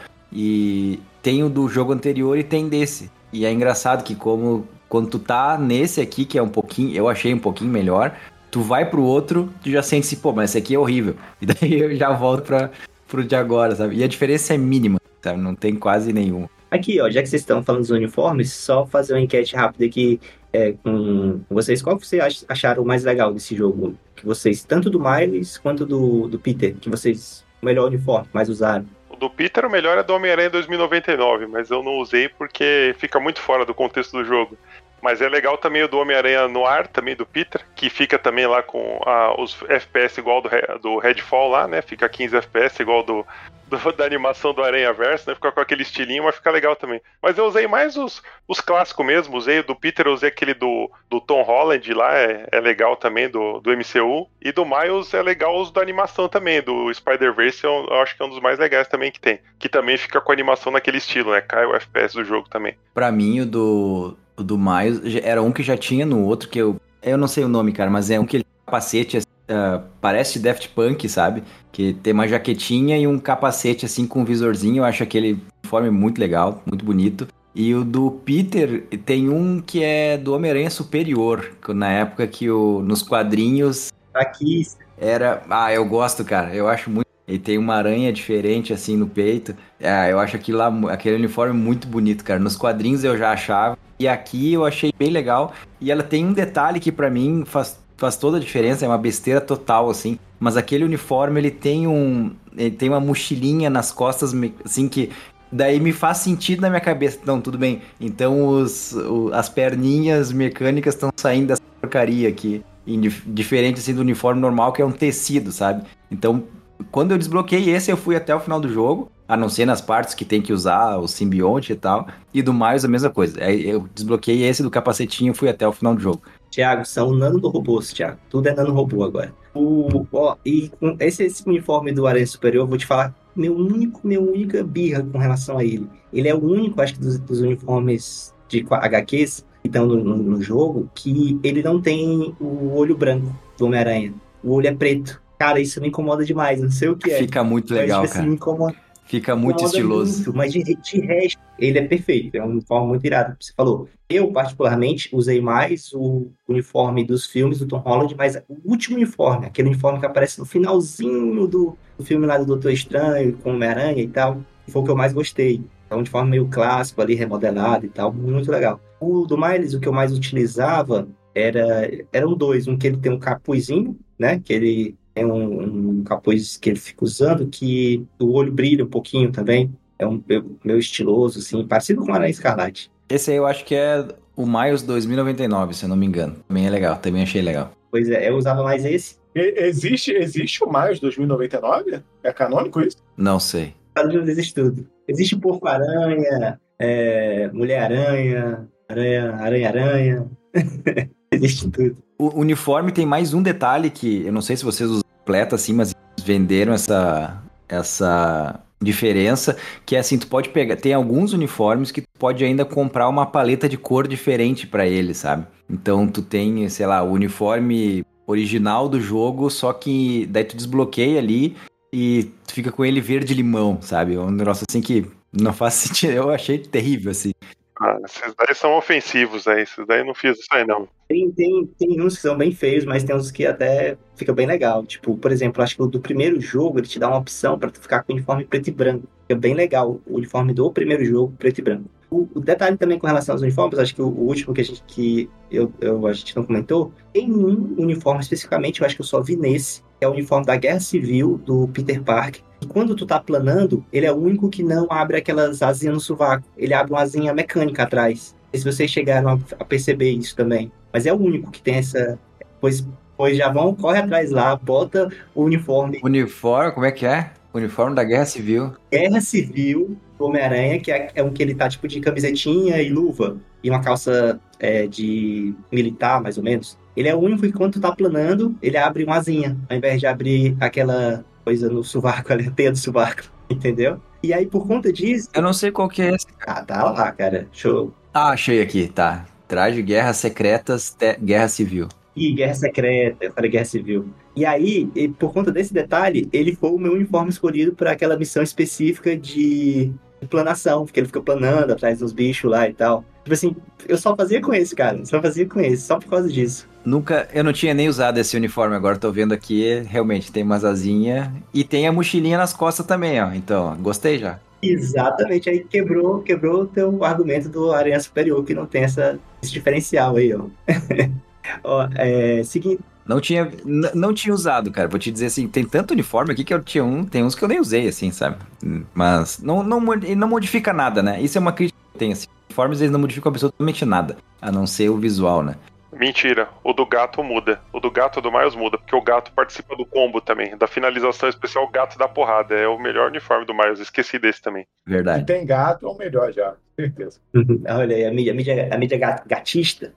e tem o do jogo anterior e tem desse, e é engraçado que quando tu tá nesse aqui, que é um pouquinho, eu achei um pouquinho melhor, tu vai pro outro, tu já sente assim, pô, mas esse aqui é horrível, e daí eu já volto pro de agora, sabe, e a diferença é mínima, sabe, não tem quase nenhuma. Aqui, ó, já que vocês estão falando dos uniformes, só fazer uma enquete rápida aqui com vocês. Qual que vocês acharam mais legal desse jogo? Que vocês, tanto do Miles quanto do Peter, que vocês, o melhor uniforme, mais usaram? O do Peter, o melhor é do Homem-Aranha 2099, mas eu não usei porque fica muito fora do contexto do jogo. Mas é legal também o do Homem-Aranha no ar, também do Peter, que fica também lá com os FPS igual do Redfall lá, né? Fica 15 FPS igual da animação do Aranhaverso, né? Fica com aquele estilinho, mas fica legal também. Mas eu usei mais os clássicos mesmo, usei o do Peter, eu usei aquele do Tom Holland lá, é legal também, do MCU. E do Miles é legal os da animação também, do Spider-Verse, eu acho que é um dos mais legais também que tem. Que também fica com a animação naquele estilo, né? Cai o FPS do jogo também. Pra mim, o do Miles era um que já tinha no outro, que eu não sei o nome, cara, mas é um que ele tem capacete, parece Daft Punk, sabe? Que tem uma jaquetinha e um capacete assim com um visorzinho, eu acho aquele uniforme muito legal, muito bonito. E o do Peter tem um que é do Homem-Aranha Superior, na época que nos quadrinhos Aqui era... eu gosto, cara, eu acho muito. E tem uma aranha diferente assim no peito. Eu acho aquele uniforme muito bonito, cara. Nos quadrinhos eu já achava. E aqui eu achei bem legal. E ela tem um detalhe que pra mim faz faz toda a diferença, é uma besteira total, assim. Mas aquele uniforme, ele tem uma mochilinha nas costas, assim, que daí me faz sentido na minha cabeça. Não, tudo bem. Então as perninhas mecânicas estão saindo dessa porcaria aqui. Diferente, assim, do uniforme normal, que é um tecido, sabe? Então, quando eu desbloqueei esse, eu fui até o final do jogo, a não ser nas partes que tem que usar o simbionte e tal. E do Miles, a mesma coisa. Eu desbloqueei esse do capacetinho e fui até o final do jogo. Thiago, são nanorobôs, Thiago. Tudo é nanorobô agora. E com esse uniforme do Aranha Superior, eu vou te falar minha única birra com relação a ele. Ele é o único, acho que, dos uniformes de HQs que estão no jogo, que ele não tem o olho branco do Homem-Aranha. O olho é preto. Cara, isso me incomoda demais, não sei o que é. Fica muito legal, mas, tipo, cara. Assim, incomoda. Fica muito estiloso. Muito, mas de resto, ele é perfeito. É um uniforme muito irado, como você falou. Eu, particularmente, usei mais o uniforme dos filmes do Tom Holland, mas o último uniforme, aquele uniforme que aparece no finalzinho do filme lá do Doutor Estranho, com o Homem-Aranha e tal, foi o que eu mais gostei. É um uniforme meio clássico ali, remodelado e tal, muito legal. O do Miles, o que eu mais utilizava eram dois. Um que ele tem um capuzinho, né, que ele... É um capuz que ele fica usando, que o olho brilha um pouquinho também. É meio estiloso, assim, parecido com o Aranha Escarlate. Esse aí eu acho que é o Miles 2099, se eu não me engano. Também é legal, também achei legal. Pois é, eu usava mais esse. Existe o Miles 2099? É canônico isso? Não sei. Existe tudo. Existe Porco-Aranha, Mulher-Aranha, Aranha-Aranha. Existe tudo. O uniforme tem mais um detalhe que eu não sei se vocês usam completo assim, mas venderam essa diferença, que é assim, tu pode pegar, tem alguns uniformes que tu pode ainda comprar uma paleta de cor diferente pra ele, sabe? Então tu tem, sei lá, o uniforme original do jogo, só que daí tu desbloqueia ali e tu fica com ele verde-limão, sabe? É um negócio assim que não faz sentido, eu achei terrível, assim. Esses daí são ofensivos, aí. Esses daí não fiz isso aí, não. Tem uns que são bem feios, mas tem uns que até fica bem legal. Tipo, por exemplo, acho que o do primeiro jogo, ele te dá uma opção pra tu ficar com o uniforme preto e branco. É bem legal, o uniforme do primeiro jogo, preto e branco. O detalhe também com relação aos uniformes, acho que o último que a gente não comentou, tem um uniforme especificamente, eu acho que eu só vi nesse, que é o uniforme da Guerra Civil, do Peter Parker. E quando tu tá planando, ele é o único que não abre aquelas asinhas no sovaco. Ele abre uma asinha mecânica atrás. Não sei se vocês chegaram a perceber isso também. Mas é o único que tem essa... Pois já vão, corre atrás lá, bota o uniforme. Uniforme, como é que é? Uniforme da Guerra Civil. Guerra Civil do Homem-Aranha, que é um que ele tá tipo de camisetinha e luva. E uma calça de militar, mais ou menos. Ele é o único que quando tu tá planando, ele abre uma asinha. Ao invés de abrir aquela coisa no sovaco, ali, a teia do sovaco. Entendeu? E aí, por conta disso... Eu não sei qual que é esse. Ah, tá lá, cara. Show. Ah, achei aqui, tá. Traje Guerras Secretas, Guerra Civil. E Guerra Secreta, eu falei Guerra Civil. E aí, por conta desse detalhe, ele foi o meu uniforme escolhido para aquela missão específica de planação, porque ele fica planando atrás dos bichos lá e tal. Tipo assim, eu só fazia com esse, cara. Só por causa disso. Eu não tinha nem usado esse uniforme, agora tô vendo aqui, realmente tem umas asinhas e tem a mochilinha nas costas também, ó. Então, gostei já. Exatamente, aí quebrou o teu argumento do Aranha Superior, que não tem esse diferencial aí, ó. Ó, seguinte. Não tinha usado, cara. Vou te dizer assim, tem tanto uniforme aqui que eu tinha tem uns que eu nem usei, assim, sabe? Mas ele não modifica nada, né? Isso é uma crítica que eu tenho, assim. Uniformes, eles não modificam absolutamente nada, a não ser o visual, né? Mentira, o do gato muda. O do gato do Miles muda, porque o gato participa do combo também. Da finalização especial, o gato dá porrada. É o melhor uniforme do Miles, esqueci desse também. Verdade. Se tem gato, é o melhor já, certeza. Olha aí, a mídia gatista.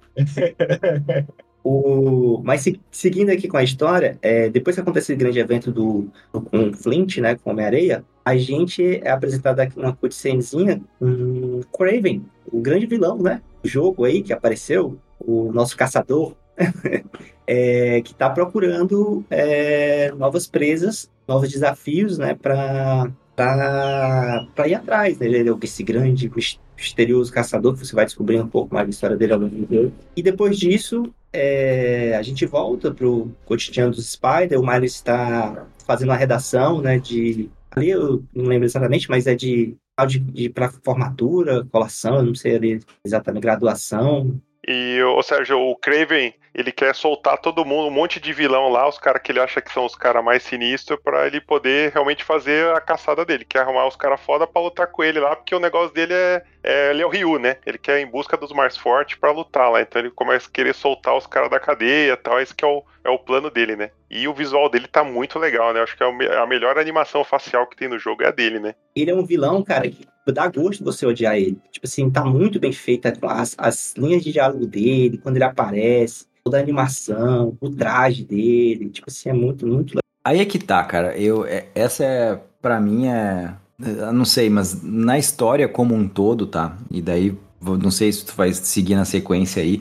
Mas seguindo aqui com a história, depois que acontece esse grande evento com o Flint, né, com o Homem-Areia, a gente é apresentado aqui uma cutscenezinha com Kraven, o grande vilão, né, do jogo aí que apareceu, o nosso caçador, que está procurando novas presas, novos desafios, né, para ir atrás, né? Ele é esse grande, misterioso caçador, que você vai descobrir um pouco mais da história dele ao longo do jogo. E depois disso, a gente volta pro cotidiano dos Spider, o Miles está fazendo uma redação, né, ali eu não lembro exatamente, mas para formatura, colação, eu não sei ali exatamente, graduação, Ou seja, o Kraven, ele quer soltar todo mundo, um monte de vilão lá, os caras que ele acha que são os caras mais sinistros, pra ele poder realmente fazer a caçada dele. Quer arrumar os caras foda pra lutar com ele lá, porque o negócio dele ele é o Ryu, né? Ele quer ir em busca dos mais fortes pra lutar lá. Então ele começa a querer soltar os caras da cadeia e tal. Esse que é o plano dele, né? E o visual dele tá muito legal, né? Acho que a melhor animação facial que tem no jogo é a dele, né? Ele é um vilão, cara, que dá gosto você odiar ele. Tipo assim, tá muito bem feita as linhas de diálogo dele, quando ele aparece, toda a animação, o traje dele. Tipo assim, é muito, muito legal. Aí é que tá, cara. Essa pra mim eu não sei, mas na história como um todo, tá? E daí, não sei se tu vai seguir na sequência aí,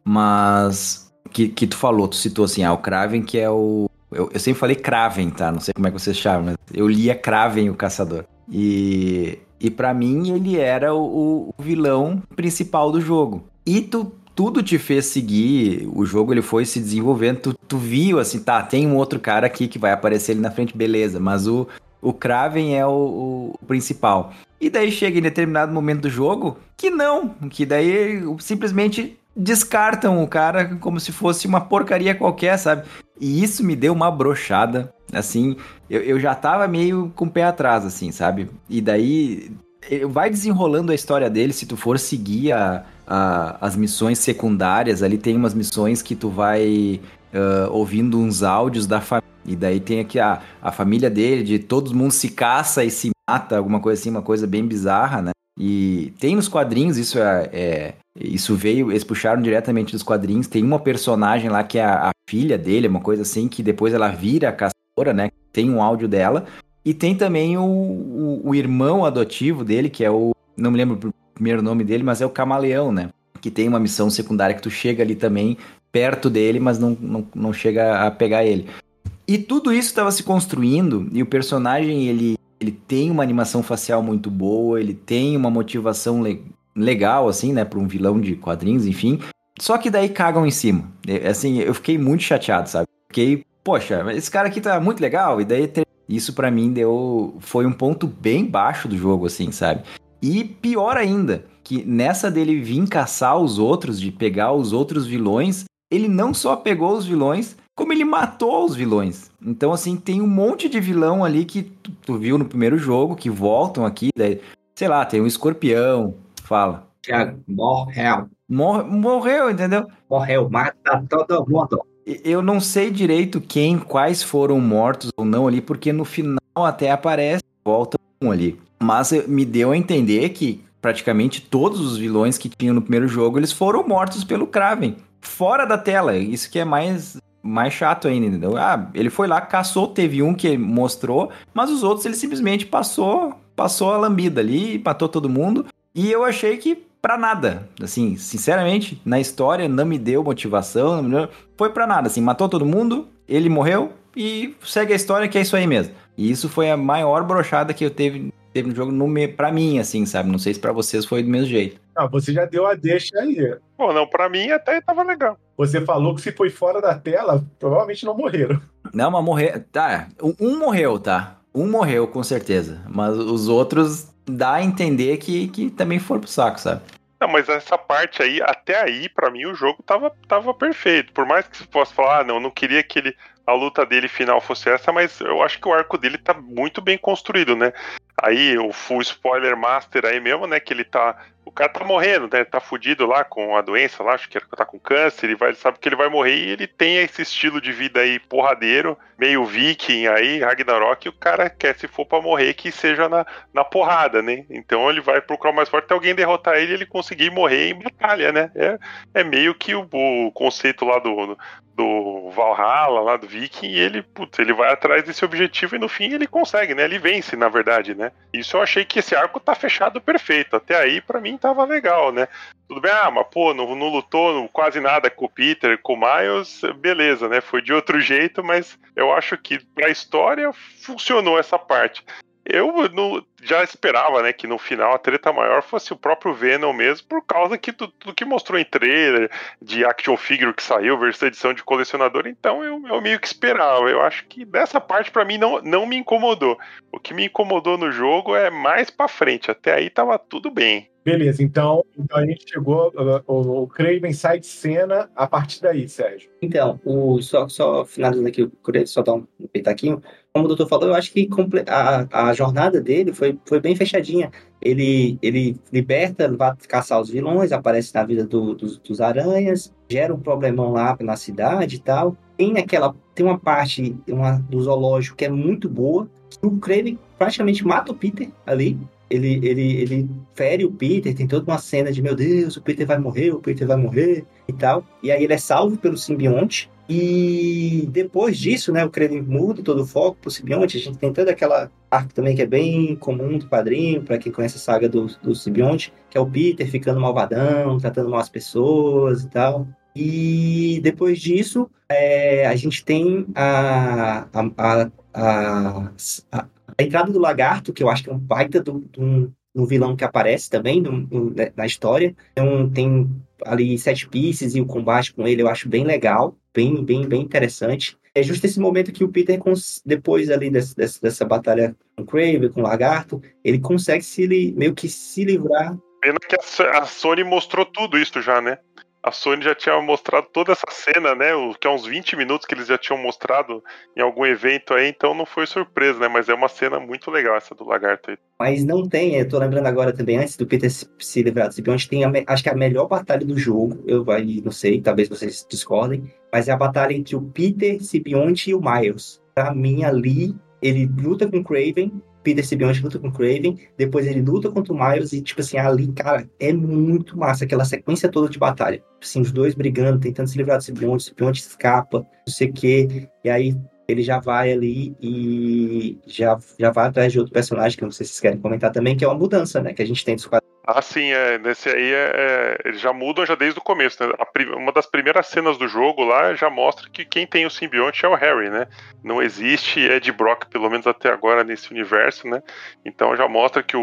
mas que tu falou, tu citou assim, o Kraven, que é o... Eu sempre falei Kraven, tá? Não sei como é que vocês chamam, mas eu lia Kraven, o Caçador. E pra mim, ele era o vilão principal do jogo. E tudo te fez seguir, o jogo ele foi se desenvolvendo, tu viu assim, tá, tem um outro cara aqui que vai aparecer ali na frente, beleza, mas o Kraven é o principal. E daí chega em determinado momento do jogo que daí simplesmente descartam o cara como se fosse uma porcaria qualquer, sabe? E isso me deu uma brochada, assim, eu já tava meio com o pé atrás, assim, sabe? E daí vai desenrolando a história dele, se tu for seguir as missões secundárias, ali tem umas missões que tu vai ouvindo uns áudios da família, e daí tem aqui a família dele, de todo mundo se caça e se mata, alguma coisa assim, uma coisa bem bizarra, né? E tem nos quadrinhos, isso veio, eles puxaram diretamente dos quadrinhos, tem uma personagem lá que é a filha dele, uma coisa assim, que depois ela vira a caçadora, né? Tem um áudio dela, e tem também o irmão adotivo dele, que é não me lembro o primeiro nome dele, mas é o Camaleão, né? Que tem uma missão secundária que tu chega ali também, perto dele, mas não chega a pegar ele. E tudo isso estava se construindo, e o personagem, ele tem uma animação facial muito boa, ele tem uma motivação legal, assim, né, para um vilão de quadrinhos, enfim. Só que daí cagam em cima. Assim, eu fiquei muito chateado, sabe? Fiquei, poxa, esse cara aqui tá muito legal, e daí isso pra mim foi um ponto bem baixo do jogo, assim, sabe? E pior ainda, que nessa dele vir caçar os outros, de pegar os outros vilões, ele não só pegou os vilões, como ele matou os vilões. Então, assim, tem um monte de vilão ali que tu viu no primeiro jogo, que voltam aqui, daí, sei lá, tem um escorpião, fala. Thiago, morreu. Morreu, entendeu? Morreu, mata todo mundo. Eu não sei direito quais foram mortos ou não ali, porque no final até aparece, volta um ali. Mas me deu a entender que praticamente todos os vilões que tinham no primeiro jogo, eles foram mortos pelo Kraven. Fora da tela, isso que é mais chato ainda, entendeu? Ele foi lá, caçou, teve um que mostrou, mas os outros ele simplesmente passou a lambida ali, matou todo mundo. E eu achei que pra nada, assim, sinceramente, na história não me deu motivação, foi pra nada, assim, matou todo mundo, ele morreu e segue a história que é isso aí mesmo. E isso foi a maior brochada que eu teve no jogo pra mim, assim, sabe? Não sei se pra vocês foi do mesmo jeito. Você já deu a deixa aí. Pô, não, pra mim até tava legal. Você falou que se foi fora da tela, provavelmente não morreram. Não, mas morreu, tá, um morreu, tá? Um morreu, com certeza, mas os outros dá a entender que também foram pro saco, sabe? Não, mas essa parte aí, até aí, pra mim, o jogo tava perfeito. Por mais que você possa falar, não queria que a luta dele final fosse essa, mas eu acho que o arco dele tá muito bem construído, né? Aí, o full spoiler master aí mesmo, né, que o cara tá morrendo, né, tá fudido lá com a doença lá, acho que tá com câncer, ele sabe que ele vai morrer e ele tem esse estilo de vida aí porradeiro, meio viking aí, Ragnarok, e o cara quer, se for pra morrer, que seja na porrada, né? Então ele vai procurar o mais forte, até alguém derrotar ele e ele conseguir morrer em batalha, né? É meio que o conceito lá do Valhalla, lá do Viking, e ele vai atrás desse objetivo e no fim ele consegue, né? Ele vence, na verdade, né? Isso eu achei que esse arco tá fechado perfeito. Até aí, pra mim, tava legal, né? Tudo bem, mas pô, não lutou quase nada com o Peter, com o Miles, beleza, né? Foi de outro jeito, mas eu acho que pra história funcionou essa parte. já esperava, né, que no final a treta maior fosse o próprio Venom mesmo, por causa que tudo que mostrou em trailer, de action figure que saiu, versão edição de colecionador, então eu meio que esperava. Eu acho que dessa parte pra mim não me incomodou. O que me incomodou no jogo é mais pra frente, até aí tava tudo bem. Beleza, então a gente chegou, o Kraven sai de cena a partir daí, Sérgio. Então, só finalizando aqui, eu queria só dar um pitaquinho. Como o doutor falou, eu acho que a jornada dele foi bem fechadinha. Ele liberta, vai caçar os vilões, aparece na vida dos aranhas, gera um problemão lá na cidade e tal. Tem uma parte do zoológico que é muito boa, que o Kraven praticamente mata o Peter ali. Ele fere o Peter, tem toda uma cena de, meu Deus, o Peter vai morrer e tal. E aí ele é salvo pelo simbionte. E depois disso, né, o Kraven muda todo o foco pro simbionte. A gente tem toda aquela arco também que é bem comum do quadrinho, para quem conhece a saga do simbionte, que é o Peter ficando malvadão, tratando mal as pessoas e tal. E depois disso, a gente tem a entrada do Lagarto, que eu acho que é um baita de um vilão que aparece também na história. Então, tem ali 7 pieces e o combate com ele eu acho bem legal, bem interessante. É justo esse momento que o Peter, depois ali dessa batalha com o Kraven, com o Lagarto, ele consegue meio que se livrar. Pena que a Sony mostrou tudo isso já, né? A Sony já tinha mostrado toda essa cena, né? Que é uns 20 minutos que eles já tinham mostrado em algum evento aí, então não foi surpresa, né? Mas é uma cena muito legal essa do Lagarto aí. Mas não tem, eu tô lembrando agora também, antes do Peter se livrar do simbionte, tem acho que a melhor batalha do jogo, não sei, talvez vocês discordem, mas é a batalha entre o Peter, simbionte e o Miles. Pra mim, ali, ele luta com o Kraven, Peter simbionte luta com o Kraven, depois ele luta contra o Miles e, tipo assim, ali, cara, é muito massa, aquela sequência toda de batalha. Assim, os dois brigando, tentando se livrar do simbionte, o simbionte escapa, não sei o quê, e aí ele já vai ali e já vai atrás de outro personagem, que eu não sei se vocês querem comentar também, que é uma mudança, né, que a gente tem dos quadrinhos. Ah, sim, nesse aí eles já mudam já desde o começo, né? Uma das primeiras cenas do jogo lá já mostra que quem tem o simbionte é o Harry, né? Não existe Ed Brock, pelo menos até agora, nesse universo, né? Então já mostra que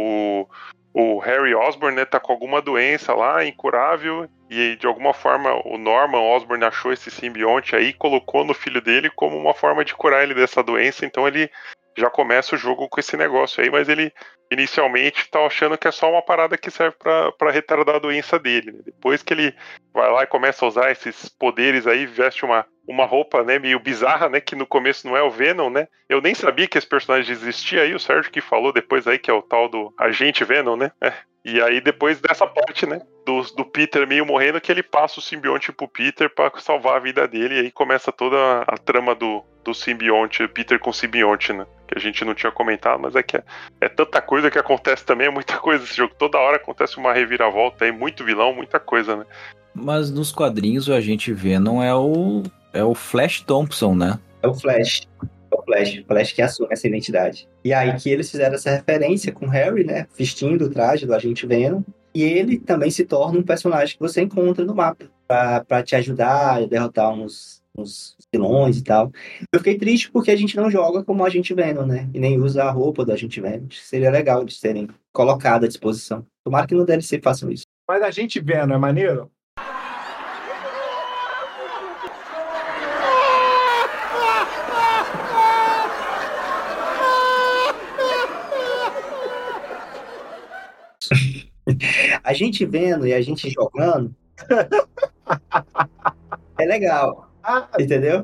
o Harry Osborn, né, tá com alguma doença lá, incurável, e de alguma forma o Norman Osborn achou esse simbionte aí e colocou no filho dele como uma forma de curar ele dessa doença, então ele já começa o jogo com esse negócio aí, mas ele inicialmente tá achando que é só uma parada que serve pra retardar a doença dele, né? Depois que ele vai lá e começa a usar esses poderes aí, veste uma roupa, né, meio bizarra, né, que no começo não é o Venom, né? Eu nem sabia que esse personagem existia aí, o Sérgio que falou depois aí, que é o tal do Agente Venom, né? E aí depois dessa parte, né, do Peter meio morrendo, que ele passa o simbionte pro Peter pra salvar a vida dele, e aí começa toda a trama do simbionte, Peter com simbionte, né? Que a gente não tinha comentado, mas é que é tanta coisa que acontece também, é muita coisa esse jogo. Toda hora acontece uma reviravolta aí, muito vilão, muita coisa, né? Mas nos quadrinhos o Agente Venom é o Flash Thompson, né? É o Flash. O Flash que assume essa identidade. E aí que eles fizeram essa referência com o Harry, né? Vestindo o traje do Agente Venom. E ele também se torna um personagem que você encontra no mapa. Pra te ajudar a derrotar uns vilões e tal. Eu fiquei triste porque a gente não joga como Agente Venom, né? E nem usa a roupa do Agente Venom. Seria legal eles terem colocado à disposição. Tomara que no DLC façam isso. Mas Agente Venom é maneiro? A gente vendo e a gente jogando é legal, entendeu?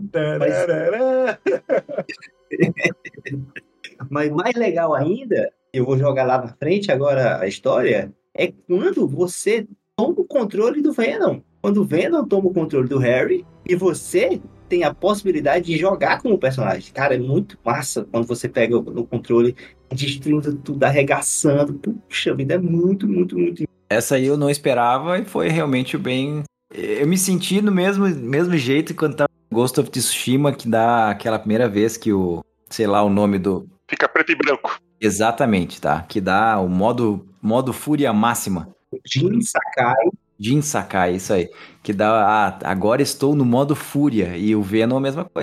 Mas mais legal ainda, eu vou jogar lá na frente agora a história, é quando você toma o controle do Venom. Quando o Venom toma o controle do Harry e você tem a possibilidade de jogar como personagem. Cara, é muito massa quando você pega o controle, destruindo tudo, arregaçando. Puxa vida, é muito. Essa aí eu não esperava e foi realmente bem... Eu me senti no mesmo jeito quando tava no Ghost of Tsushima, que dá aquela primeira vez que sei lá o nome do... Fica preto e branco. Exatamente, tá? Que dá o modo fúria máxima. Jin Sakai, isso aí. Que dá, agora estou no modo fúria. E o Venom é a mesma coisa, né?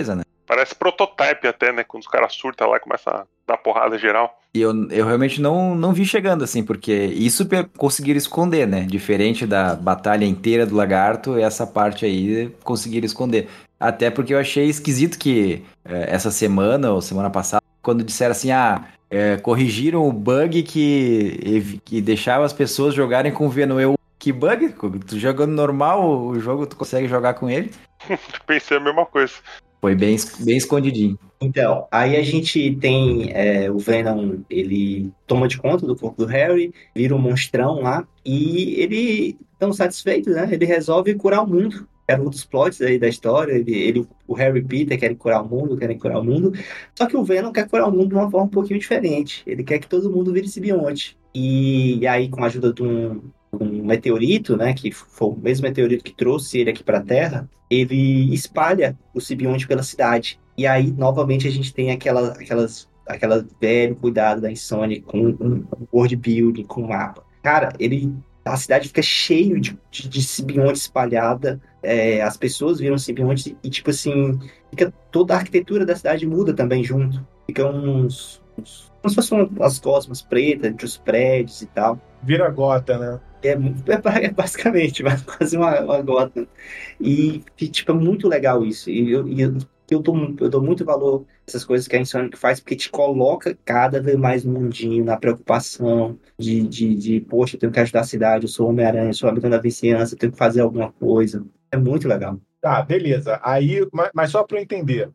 Parece prototype até, né? Quando os caras surtam lá e começam a dar porrada geral. E eu realmente não vi chegando, assim, porque isso conseguiram esconder, né? Diferente da batalha inteira do lagarto, essa parte aí conseguiram esconder. Até porque eu achei esquisito que essa semana ou semana passada, quando disseram assim, corrigiram o bug que deixava as pessoas jogarem com o Venom. Que bug? Tu jogando normal o jogo, tu consegue jogar com ele? Pensei a mesma coisa. Foi bem escondidinho. Então, aí a gente tem o Venom, ele toma de conta do corpo do Harry, vira um monstrão lá, e ele, tão satisfeito, né? Ele resolve curar o mundo. Era um dos plots aí da história. O Harry e Peter querem curar o mundo, Só que o Venom quer curar o mundo de uma forma um pouquinho diferente. Ele quer que todo mundo vire simbionte. E aí, com a ajuda de um meteorito, né, que foi o mesmo meteorito que trouxe ele aqui para a Terra, ele espalha o simbionte pela cidade. E aí, novamente, a gente tem aquela velho cuidado da Insomniac com um world building, com um mapa. Cara, a cidade fica cheio de simbionte espalhada, as pessoas viram simbionte e, tipo assim, toda a arquitetura da cidade muda também junto. Fica como se fossem umas gosmas pretas entre os prédios e tal. Vira gota, né? É basicamente, quase uma gota. E, tipo, é muito legal isso. E eu dou muito valor a essas coisas que a Insomniac faz, porque te coloca cada vez mais no mundinho, na preocupação poxa, eu tenho que ajudar a cidade, eu sou Homem-Aranha, eu sou habitante da vizinhança, eu tenho que fazer alguma coisa. É muito legal. Tá, beleza. Aí, mas só para eu entender,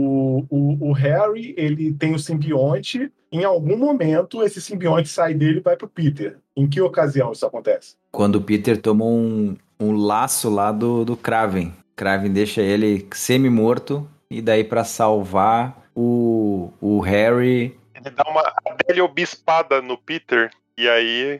o Harry, ele tem o simbionte, em algum momento esse simbionte sai dele e vai pro Peter. Em que ocasião isso acontece? Quando o Peter toma um laço lá do Kraven. Kraven deixa ele semi-morto, e daí para salvar o Harry... Ele dá uma Adélia bispada no Peter, e aí...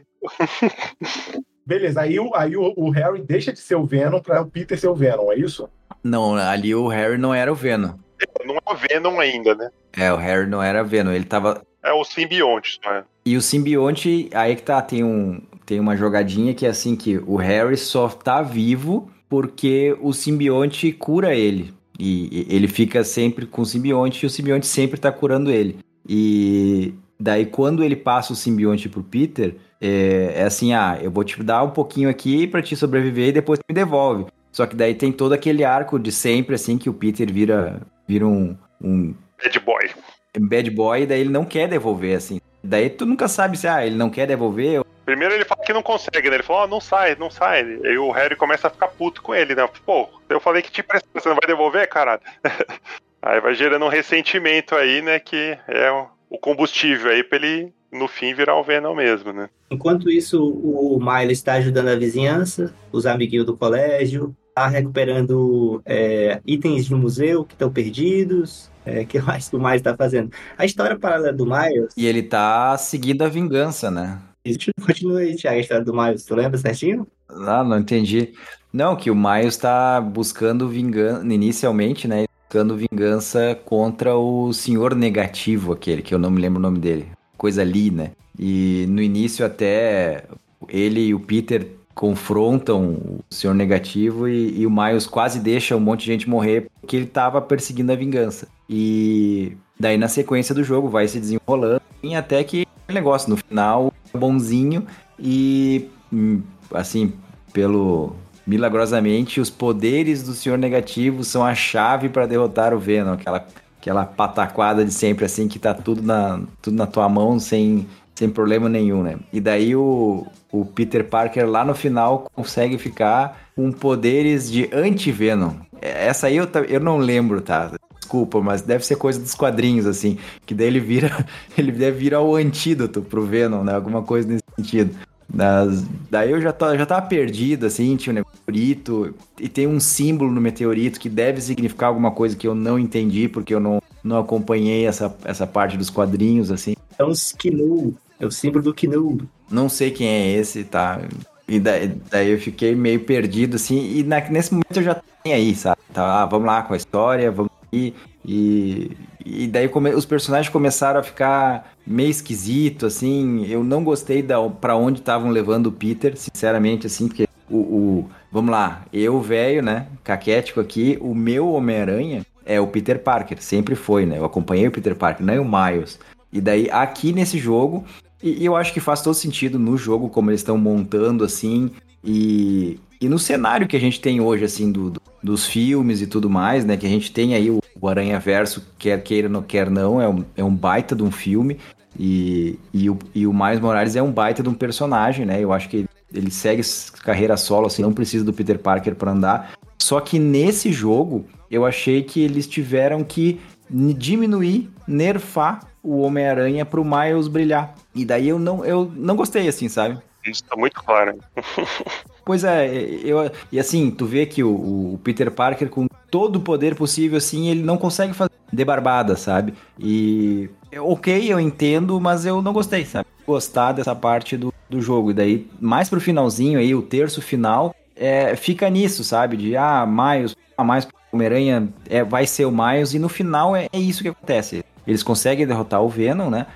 Beleza, aí o Harry deixa de ser o Venom para o Peter ser o Venom, é isso? Não, ali o Harry não era o Venom. Não é o Venom ainda, né? O Harry não era Venom, ele tava... É o simbionte, não é? E o simbionte, aí que tá, tem uma jogadinha que é assim, que o Harry só tá vivo porque o simbionte cura ele. E ele fica sempre com o simbionte e o simbionte sempre tá curando ele. E daí quando ele passa o simbionte pro Peter... É assim, eu vou te dar um pouquinho aqui pra te sobreviver e depois tu me devolve. Só que daí tem todo aquele arco de sempre, assim, que o Peter vira um bad boy, e daí ele não quer devolver, assim. Daí tu nunca sabe se, ele não quer devolver. Primeiro ele fala que não consegue, né? Ele fala, não sai. Aí o Harry começa a ficar puto com ele, né? Pô, eu falei que te emprestei, você não vai devolver, caralho? Aí vai gerando um ressentimento aí, né? Que é o combustível aí pra ele... no fim virar o Venom mesmo, né? Enquanto isso, o Miles está ajudando a vizinhança, os amiguinhos do colégio, tá recuperando itens no museu que estão perdidos. Que mais que o Miles tá fazendo? A história paralela do Miles... E ele tá seguindo a vingança, né? Continua aí, Thiago, a história do Miles. Tu lembra certinho? Não entendi. Não, que o Miles tá buscando vingança, inicialmente, né? Buscando vingança contra o Senhor Negativo, aquele, que eu não me lembro o nome dele. Coisa ali, né? E no início até ele e o Peter confrontam o Senhor Negativo e o Miles quase deixa um monte de gente morrer porque ele tava perseguindo a vingança. E daí na sequência do jogo vai se desenrolando e até que o negócio no final é bonzinho e assim, milagrosamente os poderes do Senhor Negativo são a chave para derrotar o Venom, aquela pataquada de sempre, assim, que tá tudo na tua mão sem problema nenhum, né? E daí o Peter Parker lá no final consegue ficar com poderes de anti-Venom. Essa aí eu não lembro, tá? Desculpa, mas deve ser coisa dos quadrinhos, assim, que daí ele deve virar o antídoto pro Venom, né? Alguma coisa nesse sentido. Daí eu já tava perdido, assim, tinha um meteorito, e tem um símbolo no meteorito que deve significar alguma coisa que eu não entendi, porque eu não acompanhei essa parte dos quadrinhos, assim. É um Skinu, é o símbolo do Knu. Não sei quem é esse, tá? E daí eu fiquei meio perdido, assim, e nesse momento eu já tenho aí, sabe? Tá, vamos lá com a história, vamos ir, e daí os personagens começaram a ficar meio esquisito, assim, eu não gostei pra onde estavam levando o Peter, sinceramente, assim, porque vamos lá, eu velho, né, caquético aqui, o meu Homem-Aranha é o Peter Parker, sempre foi, né? Eu acompanhei o Peter Parker, não é o Miles. E daí, aqui nesse jogo, e eu acho que faz todo sentido no jogo, como eles estão montando, assim, e no cenário que a gente tem hoje, assim, dos filmes e tudo mais, né? Que a gente tem aí o Aranhaverso, quer queira, não quer não, é um baita de um filme, e o Miles Morales é um baita de um personagem, né? Eu acho que ele segue carreira solo, assim, não precisa do Peter Parker para andar. Só que nesse jogo, eu achei que eles tiveram que diminuir, nerfar o Homem-Aranha pro Miles brilhar. E daí eu não gostei, assim, sabe? Isso tá muito claro. Pois é, e assim, tu vê que o Peter Parker, com todo o poder possível, assim, ele não consegue fazer debarbada, sabe? E, ok, eu entendo, mas eu não gostei, sabe? Gostar dessa parte do jogo. E daí, mais pro finalzinho aí, o terço final, fica nisso, sabe? De, Miles, mais Homem-Aranha vai ser o Miles, e no final é isso que acontece. Eles conseguem derrotar o Venom, né?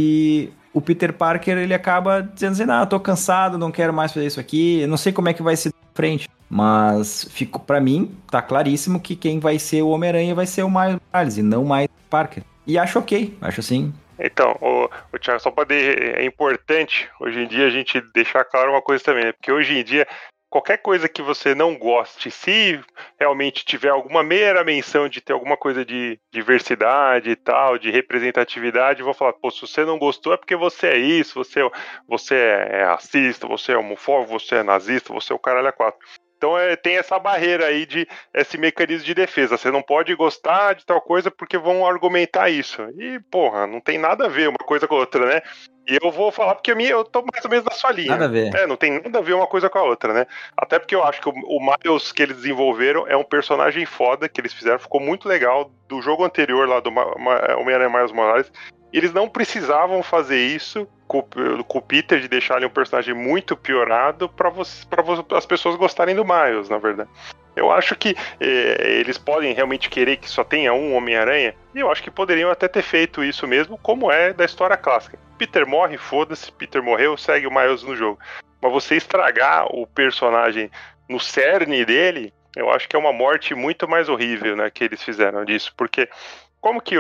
E o Peter Parker, ele acaba dizendo assim, tô cansado, não quero mais fazer isso aqui, eu não sei como é que vai ser de frente, mas pra mim, tá claríssimo que quem vai ser o Homem-Aranha vai ser o Miles Morales, e não o Miles Parker. E acho ok, acho assim. Então, o Thiago, só para é importante, hoje em dia, a gente deixar claro uma coisa também, né? Porque hoje em dia, qualquer coisa que você não goste, se realmente tiver alguma mera menção de ter alguma coisa de diversidade e tal, de representatividade, eu vou falar, se você não gostou é porque você é isso, você é racista, você é homofóbico, você é nazista, você é o caralho a quatro. Então tem essa barreira aí, esse mecanismo de defesa. Você não pode gostar de tal coisa porque vão argumentar isso. E, não tem nada a ver uma coisa com a outra, né? E eu vou falar porque eu tô mais ou menos na sua linha. Nada a ver. Não tem nada a ver uma coisa com a outra, né? Até porque eu acho que o Miles que eles desenvolveram é um personagem foda que eles fizeram. Ficou muito legal do jogo anterior lá do Homem-Aranha Miles Morales. E eles não precisavam fazer isso com o Peter, de deixar ele um personagem muito piorado para as pessoas gostarem do Miles, na verdade. Eu acho que eles podem realmente querer que só tenha um Homem-Aranha, e eu acho que poderiam até ter feito isso mesmo, como é da história clássica. Peter morre, foda-se, Peter morreu, segue o Miles no jogo. Mas você estragar o personagem no cerne dele, eu acho que é uma morte muito mais horrível, né, que eles fizeram disso, porque como que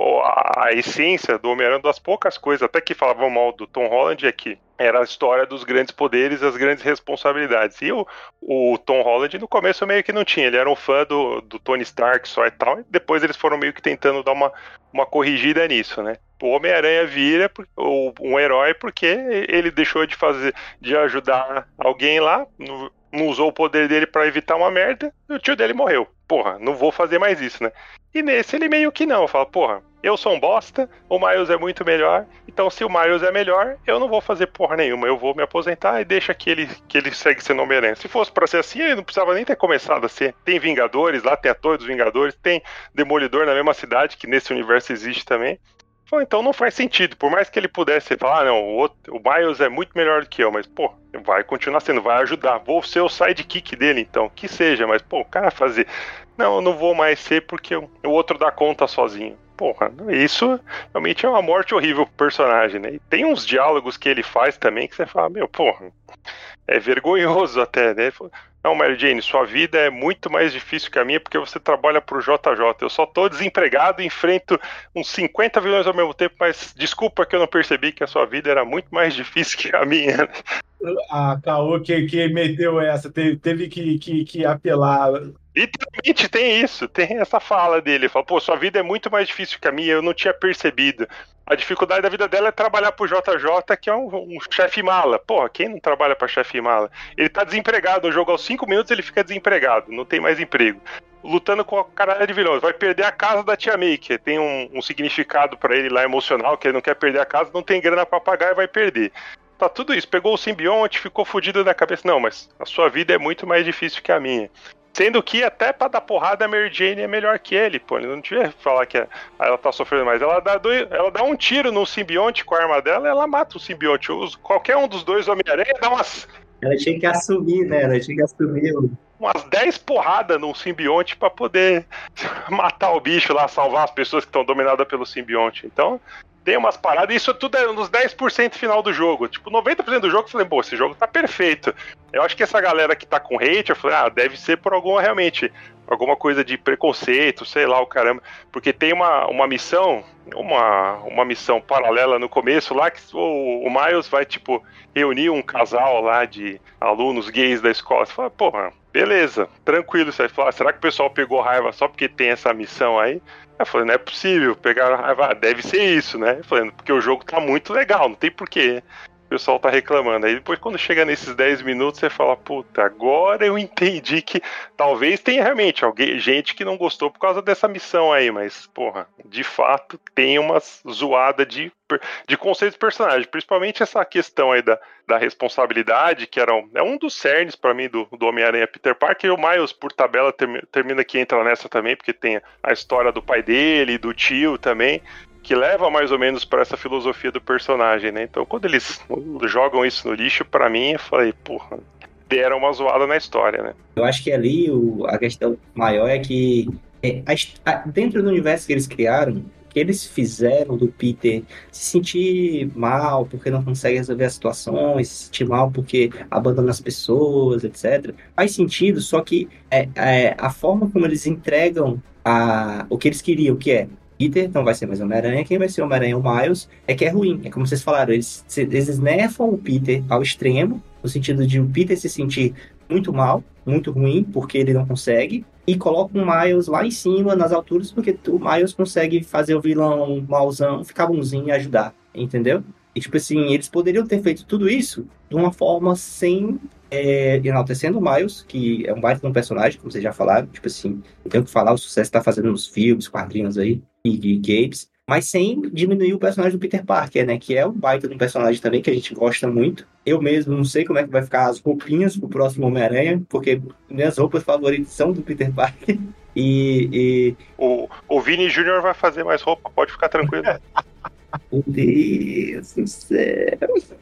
a essência do Homem-Aranha, das poucas coisas, até que falavam mal do Tom Holland, é que era a história dos grandes poderes e as grandes responsabilidades. E o Tom Holland, no começo, meio que não tinha. Ele era um fã do Tony Stark só e tal, e depois eles foram meio que tentando dar uma corrigida nisso, né? O Homem-Aranha vira um herói porque ele deixou de ajudar alguém lá, não usou o poder dele pra evitar uma merda, e o tio dele morreu. Não vou fazer mais isso, né? E nesse ele meio que não, fala, eu sou um bosta, o Miles é muito melhor, então se o Miles é melhor, eu não vou fazer porra nenhuma, eu vou me aposentar e deixa que ele segue sendo Homem-Aranha. Se fosse pra ser assim, ele não precisava nem ter começado a ser. Tem Vingadores, lá tem atores dos Vingadores, tem Demolidor na mesma cidade, que nesse universo existe também. Então não faz sentido, por mais que ele pudesse falar, não, o Miles é muito melhor do que eu, mas, vai continuar sendo, vai ajudar, vou ser o sidekick dele, então, que seja, mas, o cara fazer, não, eu não vou mais ser porque o outro dá conta sozinho. Isso realmente é uma morte horrível pro personagem, né? E tem uns diálogos que ele faz também que você fala, é vergonhoso até, né? Não, Mary Jane, sua vida é muito mais difícil que a minha porque você trabalha pro JJ. Eu só tô desempregado e enfrento uns 50 vilões ao mesmo tempo, mas desculpa que eu não percebi que a sua vida era muito mais difícil que a minha. A Caô que meteu essa, teve que apelar. Literalmente tem isso, tem essa fala dele. Ele fala, sua vida é muito mais difícil que a minha, eu não tinha percebido. A dificuldade da vida dela é trabalhar pro JJ, que é um chefe mala. Quem não trabalha pra chefe mala? Ele tá desempregado, no jogo aos 5 minutos ele fica desempregado, não tem mais emprego. Lutando com a caralho de vilões, vai perder a casa da tia May, que tem um significado pra ele lá emocional, que ele não quer perder a casa, não tem grana pra pagar e vai perder. Tá tudo isso, pegou o simbionte, ficou fudido na cabeça. Não, mas a sua vida é muito mais difícil que a minha. Sendo que até pra dar porrada a Mary Jane é melhor que ele, ele não devia falar que ela tá sofrendo mais. Ela dá um tiro no simbionte com a arma dela e ela mata o simbionte. Qualquer um dos dois Homem-Aranha dá umas... Ela tinha que assumir, né? Ela tinha que assumir umas 10 porradas num simbionte pra poder matar o bicho lá, salvar as pessoas que estão dominadas pelo simbionte. Então, tem umas paradas, e isso tudo é nos 10% final do jogo. Tipo, 90% do jogo, eu falei, pô, esse jogo tá perfeito. Eu acho que essa galera que tá com hate, eu falei, deve ser por alguma coisa de preconceito, sei lá, o caramba. Porque tem uma missão, uma missão paralela no começo lá, que o Miles vai, tipo, reunir um casal lá de alunos gays da escola. Você fala, porra, beleza, tranquilo isso aí. Fala, será que o pessoal pegou raiva só porque tem essa missão aí? Eu falei, não é possível, pegaram raiva, deve ser isso, né? Eu falei, porque o jogo tá muito legal, não tem porquê o pessoal tá reclamando. Aí depois quando chega nesses 10 minutos, você fala, puta, agora eu entendi que talvez tenha realmente gente que não gostou por causa dessa missão aí, mas, porra, de fato tem uma zoada de conceitos de personagem, principalmente essa questão aí da responsabilidade, que é um dos cernes pra mim do Homem-Aranha Peter Parker, e o Miles, por tabela, termina que entra nessa também, porque tem a história do pai dele, do tio também, que leva mais ou menos para essa filosofia do personagem, né? Então, quando eles jogam isso no lixo, pra mim, eu falei, porra, deram uma zoada na história, né? Eu acho que ali a questão maior é que dentro do universo que eles criaram, que eles fizeram do Peter se sentir mal porque não consegue resolver as situações, se sentir mal porque abandona as pessoas, etc. Faz sentido, só que a forma como eles entregam o que eles queriam, que é Peter não vai ser mais Homem-Aranha, quem vai ser Homem-Aranha é o Miles, é que é ruim. É como vocês falaram, eles nerfam o Peter ao extremo, no sentido de o Peter se sentir muito mal, muito ruim, porque ele não consegue, e colocam o Miles lá em cima, nas alturas, porque o Miles consegue fazer o vilão mauzão, ficar bonzinho e ajudar, entendeu? E tipo assim, eles poderiam ter feito tudo isso de uma forma sem enaltecendo o Miles, que é um baita de um personagem, como vocês já falaram, tipo assim, não tenho o que falar, o sucesso que tá fazendo nos filmes, quadrinhos aí, e games, mas sem diminuir o personagem do Peter Parker, né, que é um baita de um personagem também que a gente gosta muito. Eu mesmo não sei como é que vai ficar as roupinhas pro próximo Homem-Aranha, porque minhas roupas favoritas são do Peter Parker. O Vini Jr. vai fazer mais roupa, pode ficar tranquilo. Meu Deus do céu.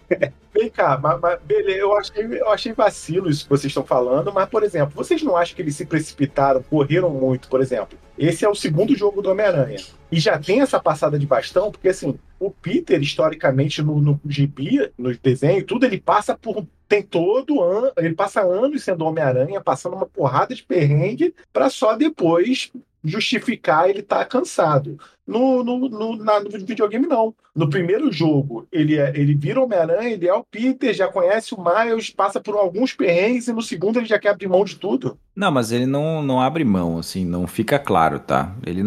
Vem cá, mas beleza, eu achei vacilo isso que vocês estão falando, mas, por exemplo, vocês não acham que eles se precipitaram, correram muito, por exemplo? Esse é o segundo jogo do Homem-Aranha. E já tem essa passada de bastão, porque assim, o Peter, historicamente, no gibi, no desenho, tudo, ele passa por. Tem todo ano, ele passa anos sendo Homem-Aranha, passando uma porrada de perrengue, para só depois justificar ele estar cansado. No videogame, não. No primeiro jogo, ele vira Homem-Aranha, ele é o Peter, já conhece o Miles, passa por alguns perrengues, e no segundo ele já quer abrir mão de tudo. Não, mas ele não abre mão, assim, não fica claro, tá? Ele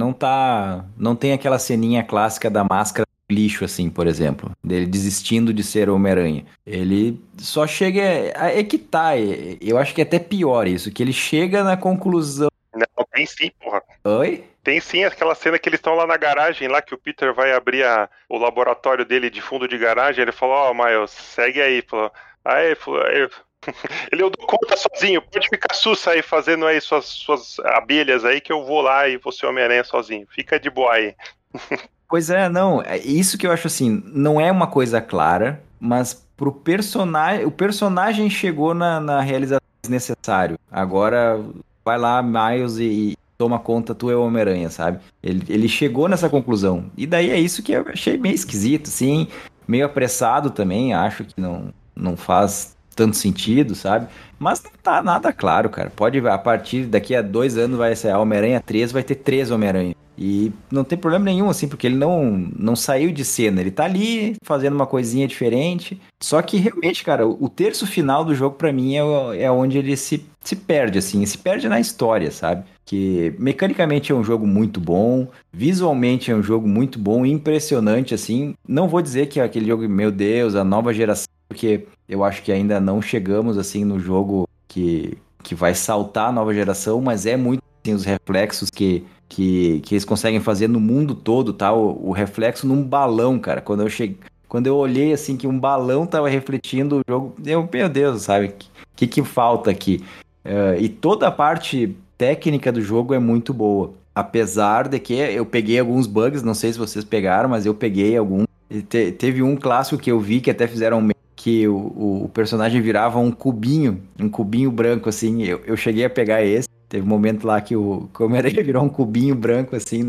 não tem aquela ceninha clássica da máscara lixo, assim, por exemplo, dele desistindo de ser Homem-Aranha. Ele só chega... que tá, eu acho que é até pior isso, que ele chega na conclusão... Não, tem sim, porra. Oi? Tem sim aquela cena que eles estão lá na garagem, lá que o Peter vai abrir o laboratório dele de fundo de garagem, ele falou, Miles, segue aí, falou. Aí, ele eu dou conta sozinho, pode ficar sussa aí fazendo aí suas abelhas aí que eu vou lá e vou ser Homem-Aranha sozinho, fica de boa aí. Pois é, não, isso que eu acho assim, não é uma coisa clara, mas pro personagem, o personagem chegou na realização necessário. Agora vai lá, Miles, e toma conta, tu é o Homem-Aranha, sabe? Ele chegou nessa conclusão. E daí é isso que eu achei meio esquisito, assim, meio apressado também, acho que não faz tanto sentido, sabe? Mas não tá nada claro, cara. Pode, a partir daqui a 2 anos vai ser a Homem-Aranha 3, vai ter 3 Homem-Aranha. E não tem problema nenhum, assim, porque ele não saiu de cena. Ele tá ali fazendo uma coisinha diferente. Só que realmente, cara, o terço final do jogo, pra mim, é onde ele se perde, assim. Se perde na história, sabe? Que mecanicamente é um jogo muito bom, visualmente é um jogo muito bom, impressionante, assim. Não vou dizer que é aquele jogo, meu Deus, a nova geração, porque eu acho que ainda não chegamos, assim, no jogo que vai saltar a nova geração, mas é muito, assim, os reflexos que eles conseguem fazer no mundo todo, tá? O reflexo num balão, cara. Quando eu olhei, assim, que um balão tava refletindo o jogo, meu Deus, sabe? Que falta aqui? E toda a parte técnica do jogo é muito boa. Apesar de que eu peguei alguns bugs, não sei se vocês pegaram, mas eu peguei alguns. Teve um clássico que eu vi que até fizeram que o personagem virava um cubinho branco, assim. Eu cheguei a pegar esse. Teve um momento lá que o Homem-Aranha virou um cubinho branco, assim,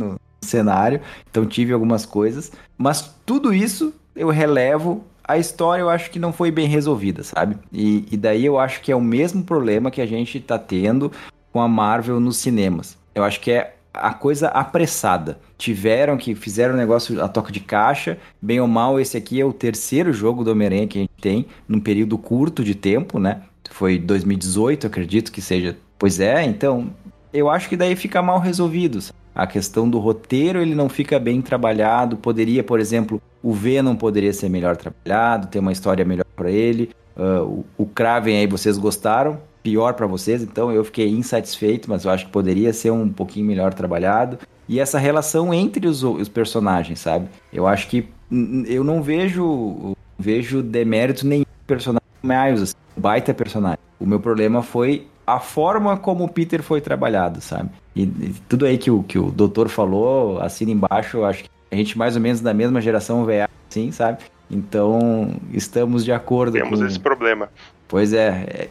cenário, então tive algumas coisas, mas tudo isso eu relevo. A história eu acho que não foi bem resolvida, sabe? E daí eu acho que é o mesmo problema que a gente tá tendo com a Marvel nos cinemas. Eu acho que é a coisa apressada. Fizeram o negócio a toca de caixa, bem ou mal, esse aqui é o terceiro jogo do Homem-Aranha que a gente tem, num período curto de tempo, né? Foi 2018, acredito que seja. Pois é, então, eu acho que daí fica mal resolvido, sabe? A questão do roteiro, ele não fica bem trabalhado. Poderia, por exemplo, o Venom poderia ser melhor trabalhado, ter uma história melhor pra ele. O Kraven aí vocês gostaram, pior pra vocês, então eu fiquei insatisfeito, mas eu acho que poderia ser um pouquinho melhor trabalhado. E essa relação entre os personagens, sabe? Eu acho que eu não vejo demérito nenhum no personagem Miles, assim, baita personagem. O meu problema foi a forma como o Peter foi trabalhado, sabe? E tudo aí que o doutor falou, assina embaixo, eu acho que a gente mais ou menos da mesma geração VA, assim, sabe? Então, estamos de acordo Temos esse problema. Pois é.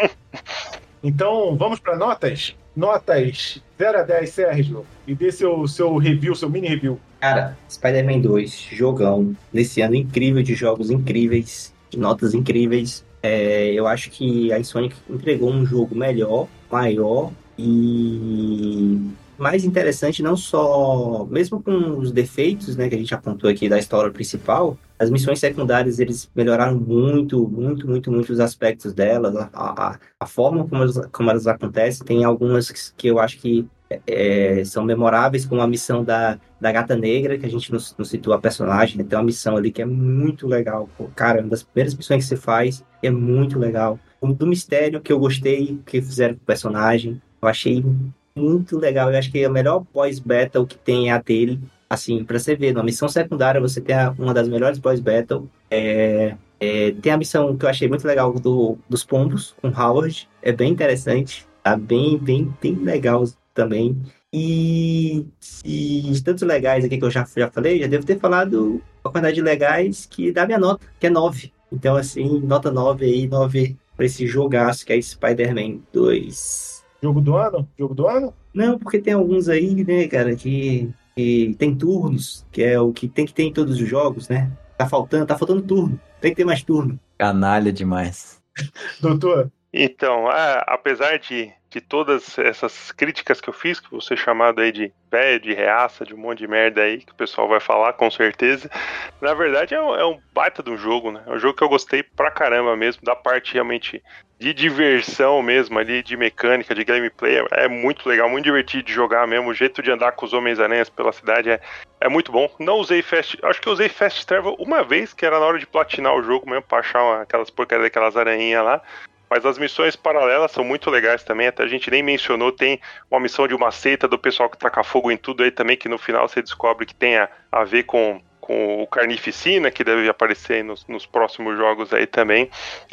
Então, vamos para notas? Notas 0 a 10, Sérgio. E dê seu review, seu mini review. Cara, Spider-Man 2, jogão. Nesse ano incrível de jogos incríveis, de notas incríveis. Eu acho que a Insomniac entregou um jogo melhor, maior e mais interessante, não só, mesmo com os defeitos, né, que a gente apontou aqui da história principal, as missões secundárias, eles melhoraram muito, muito, muito, muito os aspectos delas, a forma como elas acontecem. Tem algumas que eu acho que são memoráveis, como a missão da Gata Negra, que a gente não citou a personagem, né? Tem uma missão ali que é muito legal. Pô, cara, uma das primeiras missões que você faz é muito legal. O do mistério, que eu gostei, que fizeram com o personagem, eu achei muito legal. Eu acho que a melhor pós-battle que tem é a dele. Assim, pra você ver, na missão secundária você tem uma das melhores pós-battle. Tem a missão que eu achei muito legal dos pombos, com Howard. É bem interessante, tá bem, bem, bem legal também. E tantos legais aqui que eu já falei, já devo ter falado a quantidade de legais que dá minha nota, que é 9. Então, assim, nota 9 aí, 9 pra esse jogaço que é Spider-Man 2. Jogo do ano? Jogo do ano? Não, porque tem alguns aí, né, cara, que tem turnos, que é o que tem que ter em todos os jogos, né? Tá faltando turno. Tem que ter mais turno. Canalha demais. Doutor? Então, apesar de todas essas críticas que eu fiz, que vou ser chamado aí de velho, de reaça, de um monte de merda aí, que o pessoal vai falar, com certeza, na verdade é um baita de um jogo, né? É um jogo que eu gostei pra caramba mesmo, da parte realmente de diversão mesmo ali, de mecânica, de gameplay, é muito legal, muito divertido de jogar mesmo, o jeito de andar com os Homens-Aranhas pela cidade é muito bom. Não usei acho que eu usei Fast Travel uma vez, que era na hora de platinar o jogo mesmo, pra achar aquelas porcarias daquelas aranhinhas lá. Mas as missões paralelas são muito legais também, até a gente nem mencionou, tem uma missão de uma seita do pessoal que taca fogo em tudo aí também, que no final você descobre que tem a ver com o Carnificina, que deve aparecer nos próximos jogos aí também.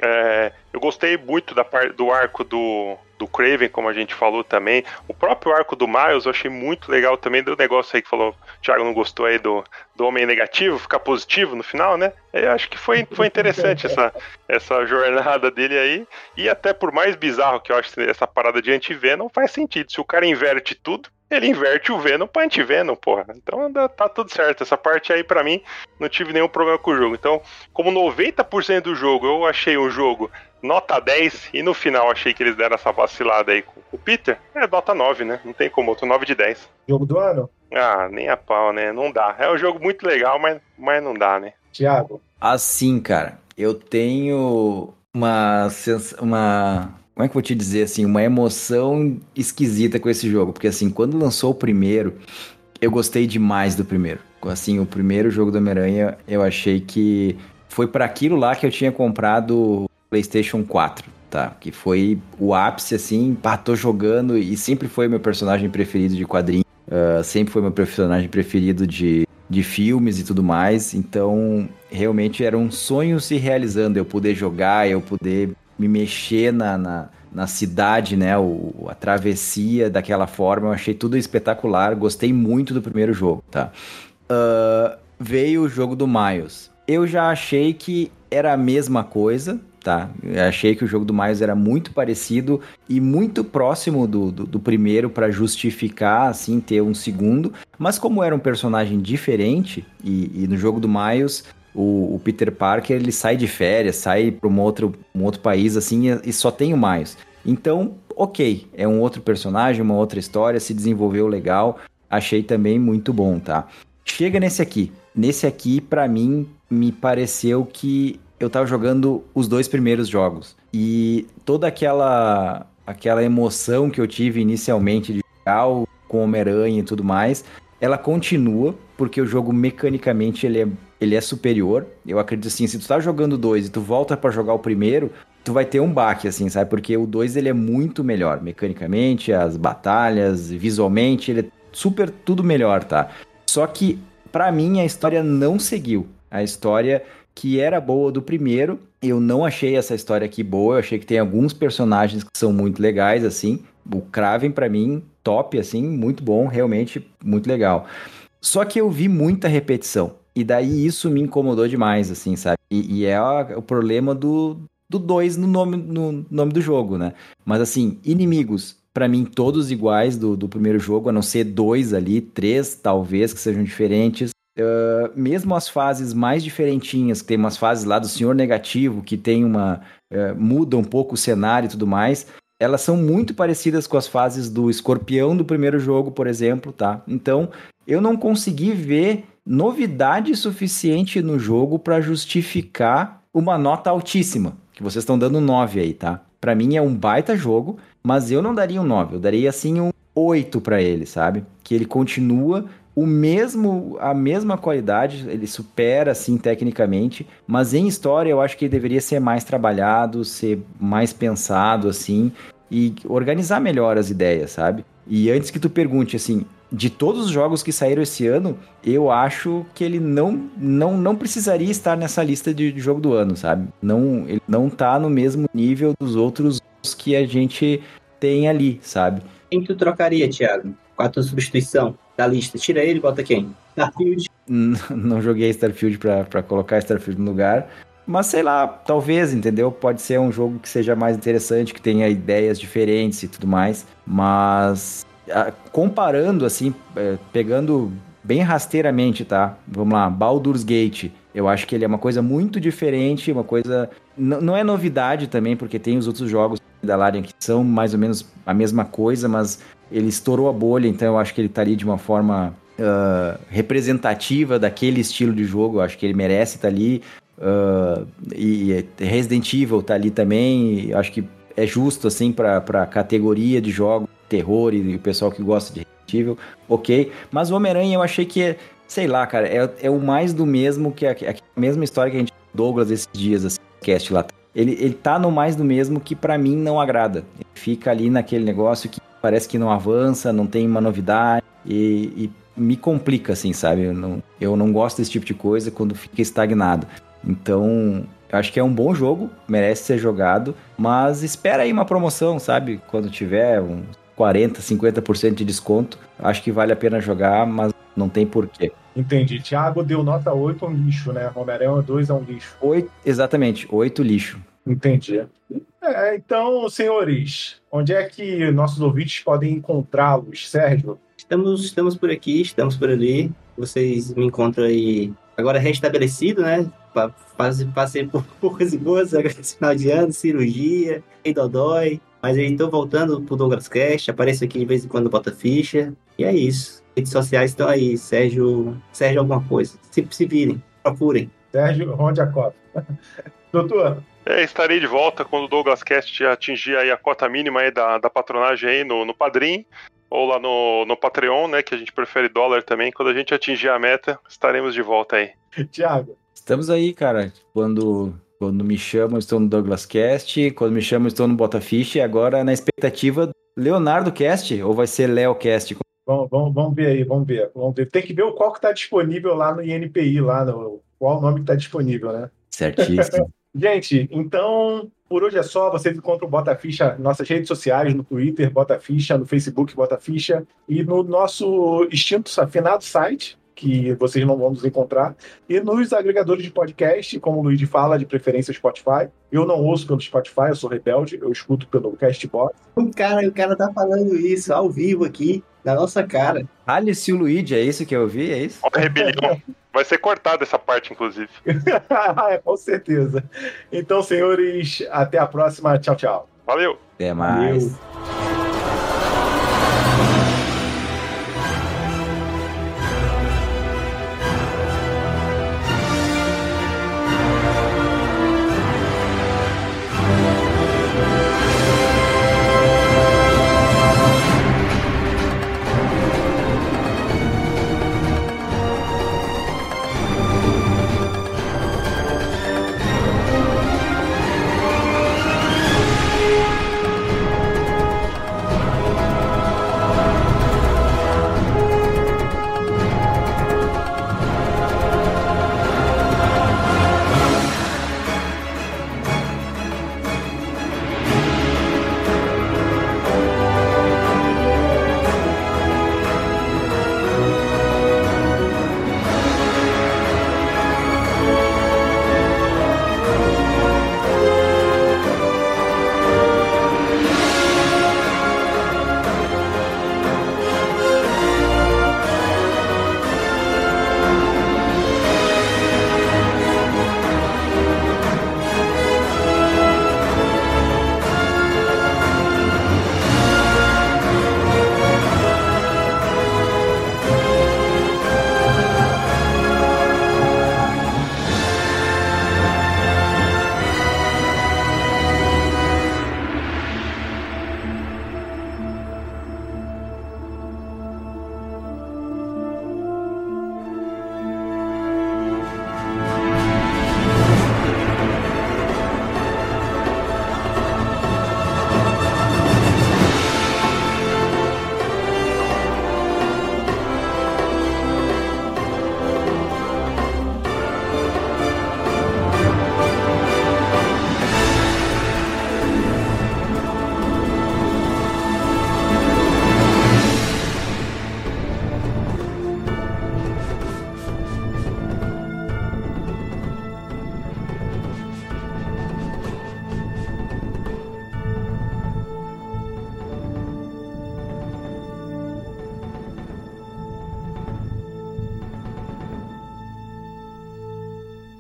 Eu gostei muito do arco do Kraven, como a gente falou também. O próprio arco do Miles eu achei muito legal também, do negócio aí que falou, o Thiago não gostou aí do homem negativo, ficar positivo no final, né? Eu acho que foi interessante essa jornada dele aí, e até por mais bizarro que eu acho essa parada de anti-Venom, faz sentido. Se o cara inverte tudo, ele inverte o Venom pra anti-Venom, porra. Então tá tudo certo. Essa parte aí, pra mim, não tive nenhum problema com o jogo. Então, como 90% do jogo eu achei um jogo nota 10, e no final achei que eles deram essa vacilada aí com o Peter, nota 9, né? Não tem como, outro 9 de 10. Jogo do ano? Ah, nem a pau, né? Não dá. É um jogo muito legal, mas não dá, né? Thiago? Assim, cara, eu tenho uma como é que eu vou te dizer, assim, uma emoção esquisita com esse jogo, porque assim, quando lançou o primeiro, eu gostei demais do primeiro. Assim, o primeiro jogo do Homem-Aranha, eu achei que foi para aquilo lá que eu tinha comprado o PlayStation 4, tá? Que foi o ápice, assim, tô jogando, e sempre foi meu personagem preferido de quadrinhos, sempre foi meu personagem preferido de filmes e tudo mais, então realmente era um sonho se realizando, eu poder jogar, eu poder me mexer na cidade, né, a travessia daquela forma, eu achei tudo espetacular, gostei muito do primeiro jogo, tá? Veio o jogo do Miles, eu já achei que era a mesma coisa, tá? Eu achei que o jogo do Miles era muito parecido e muito próximo do primeiro para justificar, assim, ter um segundo. Mas como era um personagem diferente, e no jogo do Miles, o Peter Parker, ele sai de férias, sai para um outro país, assim, e só tem o Miles. Então, ok, é um outro personagem, uma outra história, se desenvolveu legal, achei também muito bom, tá? Chega nesse aqui. Nesse aqui, pra mim, me pareceu que eu tava jogando os 2 primeiros jogos. E toda aquela emoção que eu tive inicialmente de jogar com Homem-Aranha e tudo mais, ela continua, porque o jogo mecanicamente ele é superior. Eu acredito assim, se tu tá jogando o 2 e tu volta pra jogar o primeiro, tu vai ter um baque, assim, sabe? Porque o 2 ele é muito melhor, mecanicamente, as batalhas, visualmente, ele é super tudo melhor, tá? Só que, pra mim, a história não seguiu. A história que era boa do primeiro, eu não achei essa história aqui boa. Eu achei que tem alguns personagens que são muito legais, assim. O Kraven, pra mim, top, assim, muito bom, realmente muito legal. Só que eu vi muita repetição. E daí isso me incomodou demais, assim, sabe? E é o problema do 2 no nome do jogo, né? Mas, assim, inimigos, pra mim, todos iguais do primeiro jogo, a não ser 2 ali, 3 talvez, que sejam diferentes. Mesmo as fases mais diferentinhas, que tem umas fases lá do Senhor Negativo, que tem muda um pouco o cenário e tudo mais, elas são muito parecidas com as fases do Escorpião do primeiro jogo, por exemplo, tá? Então, eu não consegui ver novidade suficiente no jogo pra justificar uma nota altíssima, que vocês estão dando 9 aí, tá? Pra mim é um baita jogo, mas eu não daria um 9, eu daria assim um 8 pra ele, sabe? Que ele continua a mesma qualidade, ele supera assim tecnicamente, mas em história eu acho que ele deveria ser mais trabalhado, ser mais pensado assim e organizar melhor as ideias, sabe? E antes que tu pergunte assim, de todos os jogos que saíram esse ano, eu acho que ele não precisaria estar nessa lista de jogo do ano, sabe? Ele não tá no mesmo nível dos outros que a gente tem ali, sabe? Quem tu trocaria, Thiago? Qual a tua substituição da lista? Tira ele e bota quem? Starfield? Não joguei Starfield pra colocar Starfield no lugar. Mas sei lá, talvez, entendeu? Pode ser um jogo que seja mais interessante, que tenha ideias diferentes e tudo mais. Mas comparando, assim, pegando bem rasteiramente, tá? Vamos lá, Baldur's Gate. Eu acho que ele é uma coisa muito diferente, uma coisa... Não é novidade também, porque tem os outros jogos da Larian que são mais ou menos a mesma coisa, mas ele estourou a bolha, então eu acho que ele tá ali de uma forma representativa daquele estilo de jogo. Eu acho que ele merece estar ali. E Resident Evil tá ali também. Eu acho que é justo, assim, pra categoria de jogo, terror e o pessoal que gosta de Resident Evil, ok. Mas o Homem-Aranha eu achei que, sei lá, cara, é o mais do mesmo que a mesma história que a gente Douglas esses dias, assim, cast lá. Ele tá no mais do mesmo que pra mim não agrada. Ele fica ali naquele negócio que parece que não avança, não tem uma novidade e me complica, assim, sabe? Eu não gosto desse tipo de coisa quando fica estagnado. Então, eu acho que é um bom jogo, merece ser jogado, mas espera aí uma promoção, sabe? Quando tiver uns 40%, 50% de desconto, acho que vale a pena jogar, mas não tem porquê. Entendi. Thiago deu nota 8 a um lixo, né? Homem-Aranha 2 é um lixo. 8, exatamente, 8 lixo. Entendi. Então, senhores, onde é que nossos ouvintes podem encontrá-los, Sérgio? Estamos por aqui, estamos por ali. Vocês me encontram aí agora restabelecido, né? Passei por coisas boas agora esse final de ano, cirurgia, e dodói. Mas aí tô voltando pro Douglas Cast, apareço aqui de vez em quando, bota ficha. E é isso. Redes sociais estão aí, Sérgio alguma coisa. Se virem, procurem. Sérgio Ronde a cota. Doutor? Estarei de volta quando o Douglas Cast atingir aí a cota mínima aí da patronagem aí no Padrim, ou lá no Patreon, né, que a gente prefere dólar também. Quando a gente atingir a meta, estaremos de volta aí. Thiago? Estamos aí, cara. Quando me chamam, estou no Douglas Cast. Quando me chamam, estou no Botafish. E agora, na expectativa, Leonardo Cast, ou vai ser Léo Cast? Vamos ver aí, vamos ver. Tem que ver qual que está disponível lá no INPI, qual o nome que está disponível, né? Certíssimo. Gente, então, por hoje é só. Vocês encontram o Bota Ficha nas nossas redes sociais, no Twitter, Bota Ficha, no Facebook, Bota Ficha, e no nosso extinto, afinado site, que vocês não vão nos encontrar. E nos agregadores de podcast, como o Luigi fala, de preferência Spotify. Eu não ouço pelo Spotify, eu sou rebelde, eu escuto pelo Castbox. O cara tá falando isso ao vivo aqui, na nossa cara. Alice o Luigi, é isso que eu ouvi? É isso? Ó, rebelião. Vai ser cortada essa parte, inclusive. Com certeza. Então, senhores, até a próxima. Tchau, tchau. Valeu. Até mais. Valeu.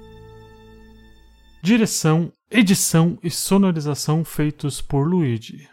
Direção, edição e sonorização feitos por Luigi.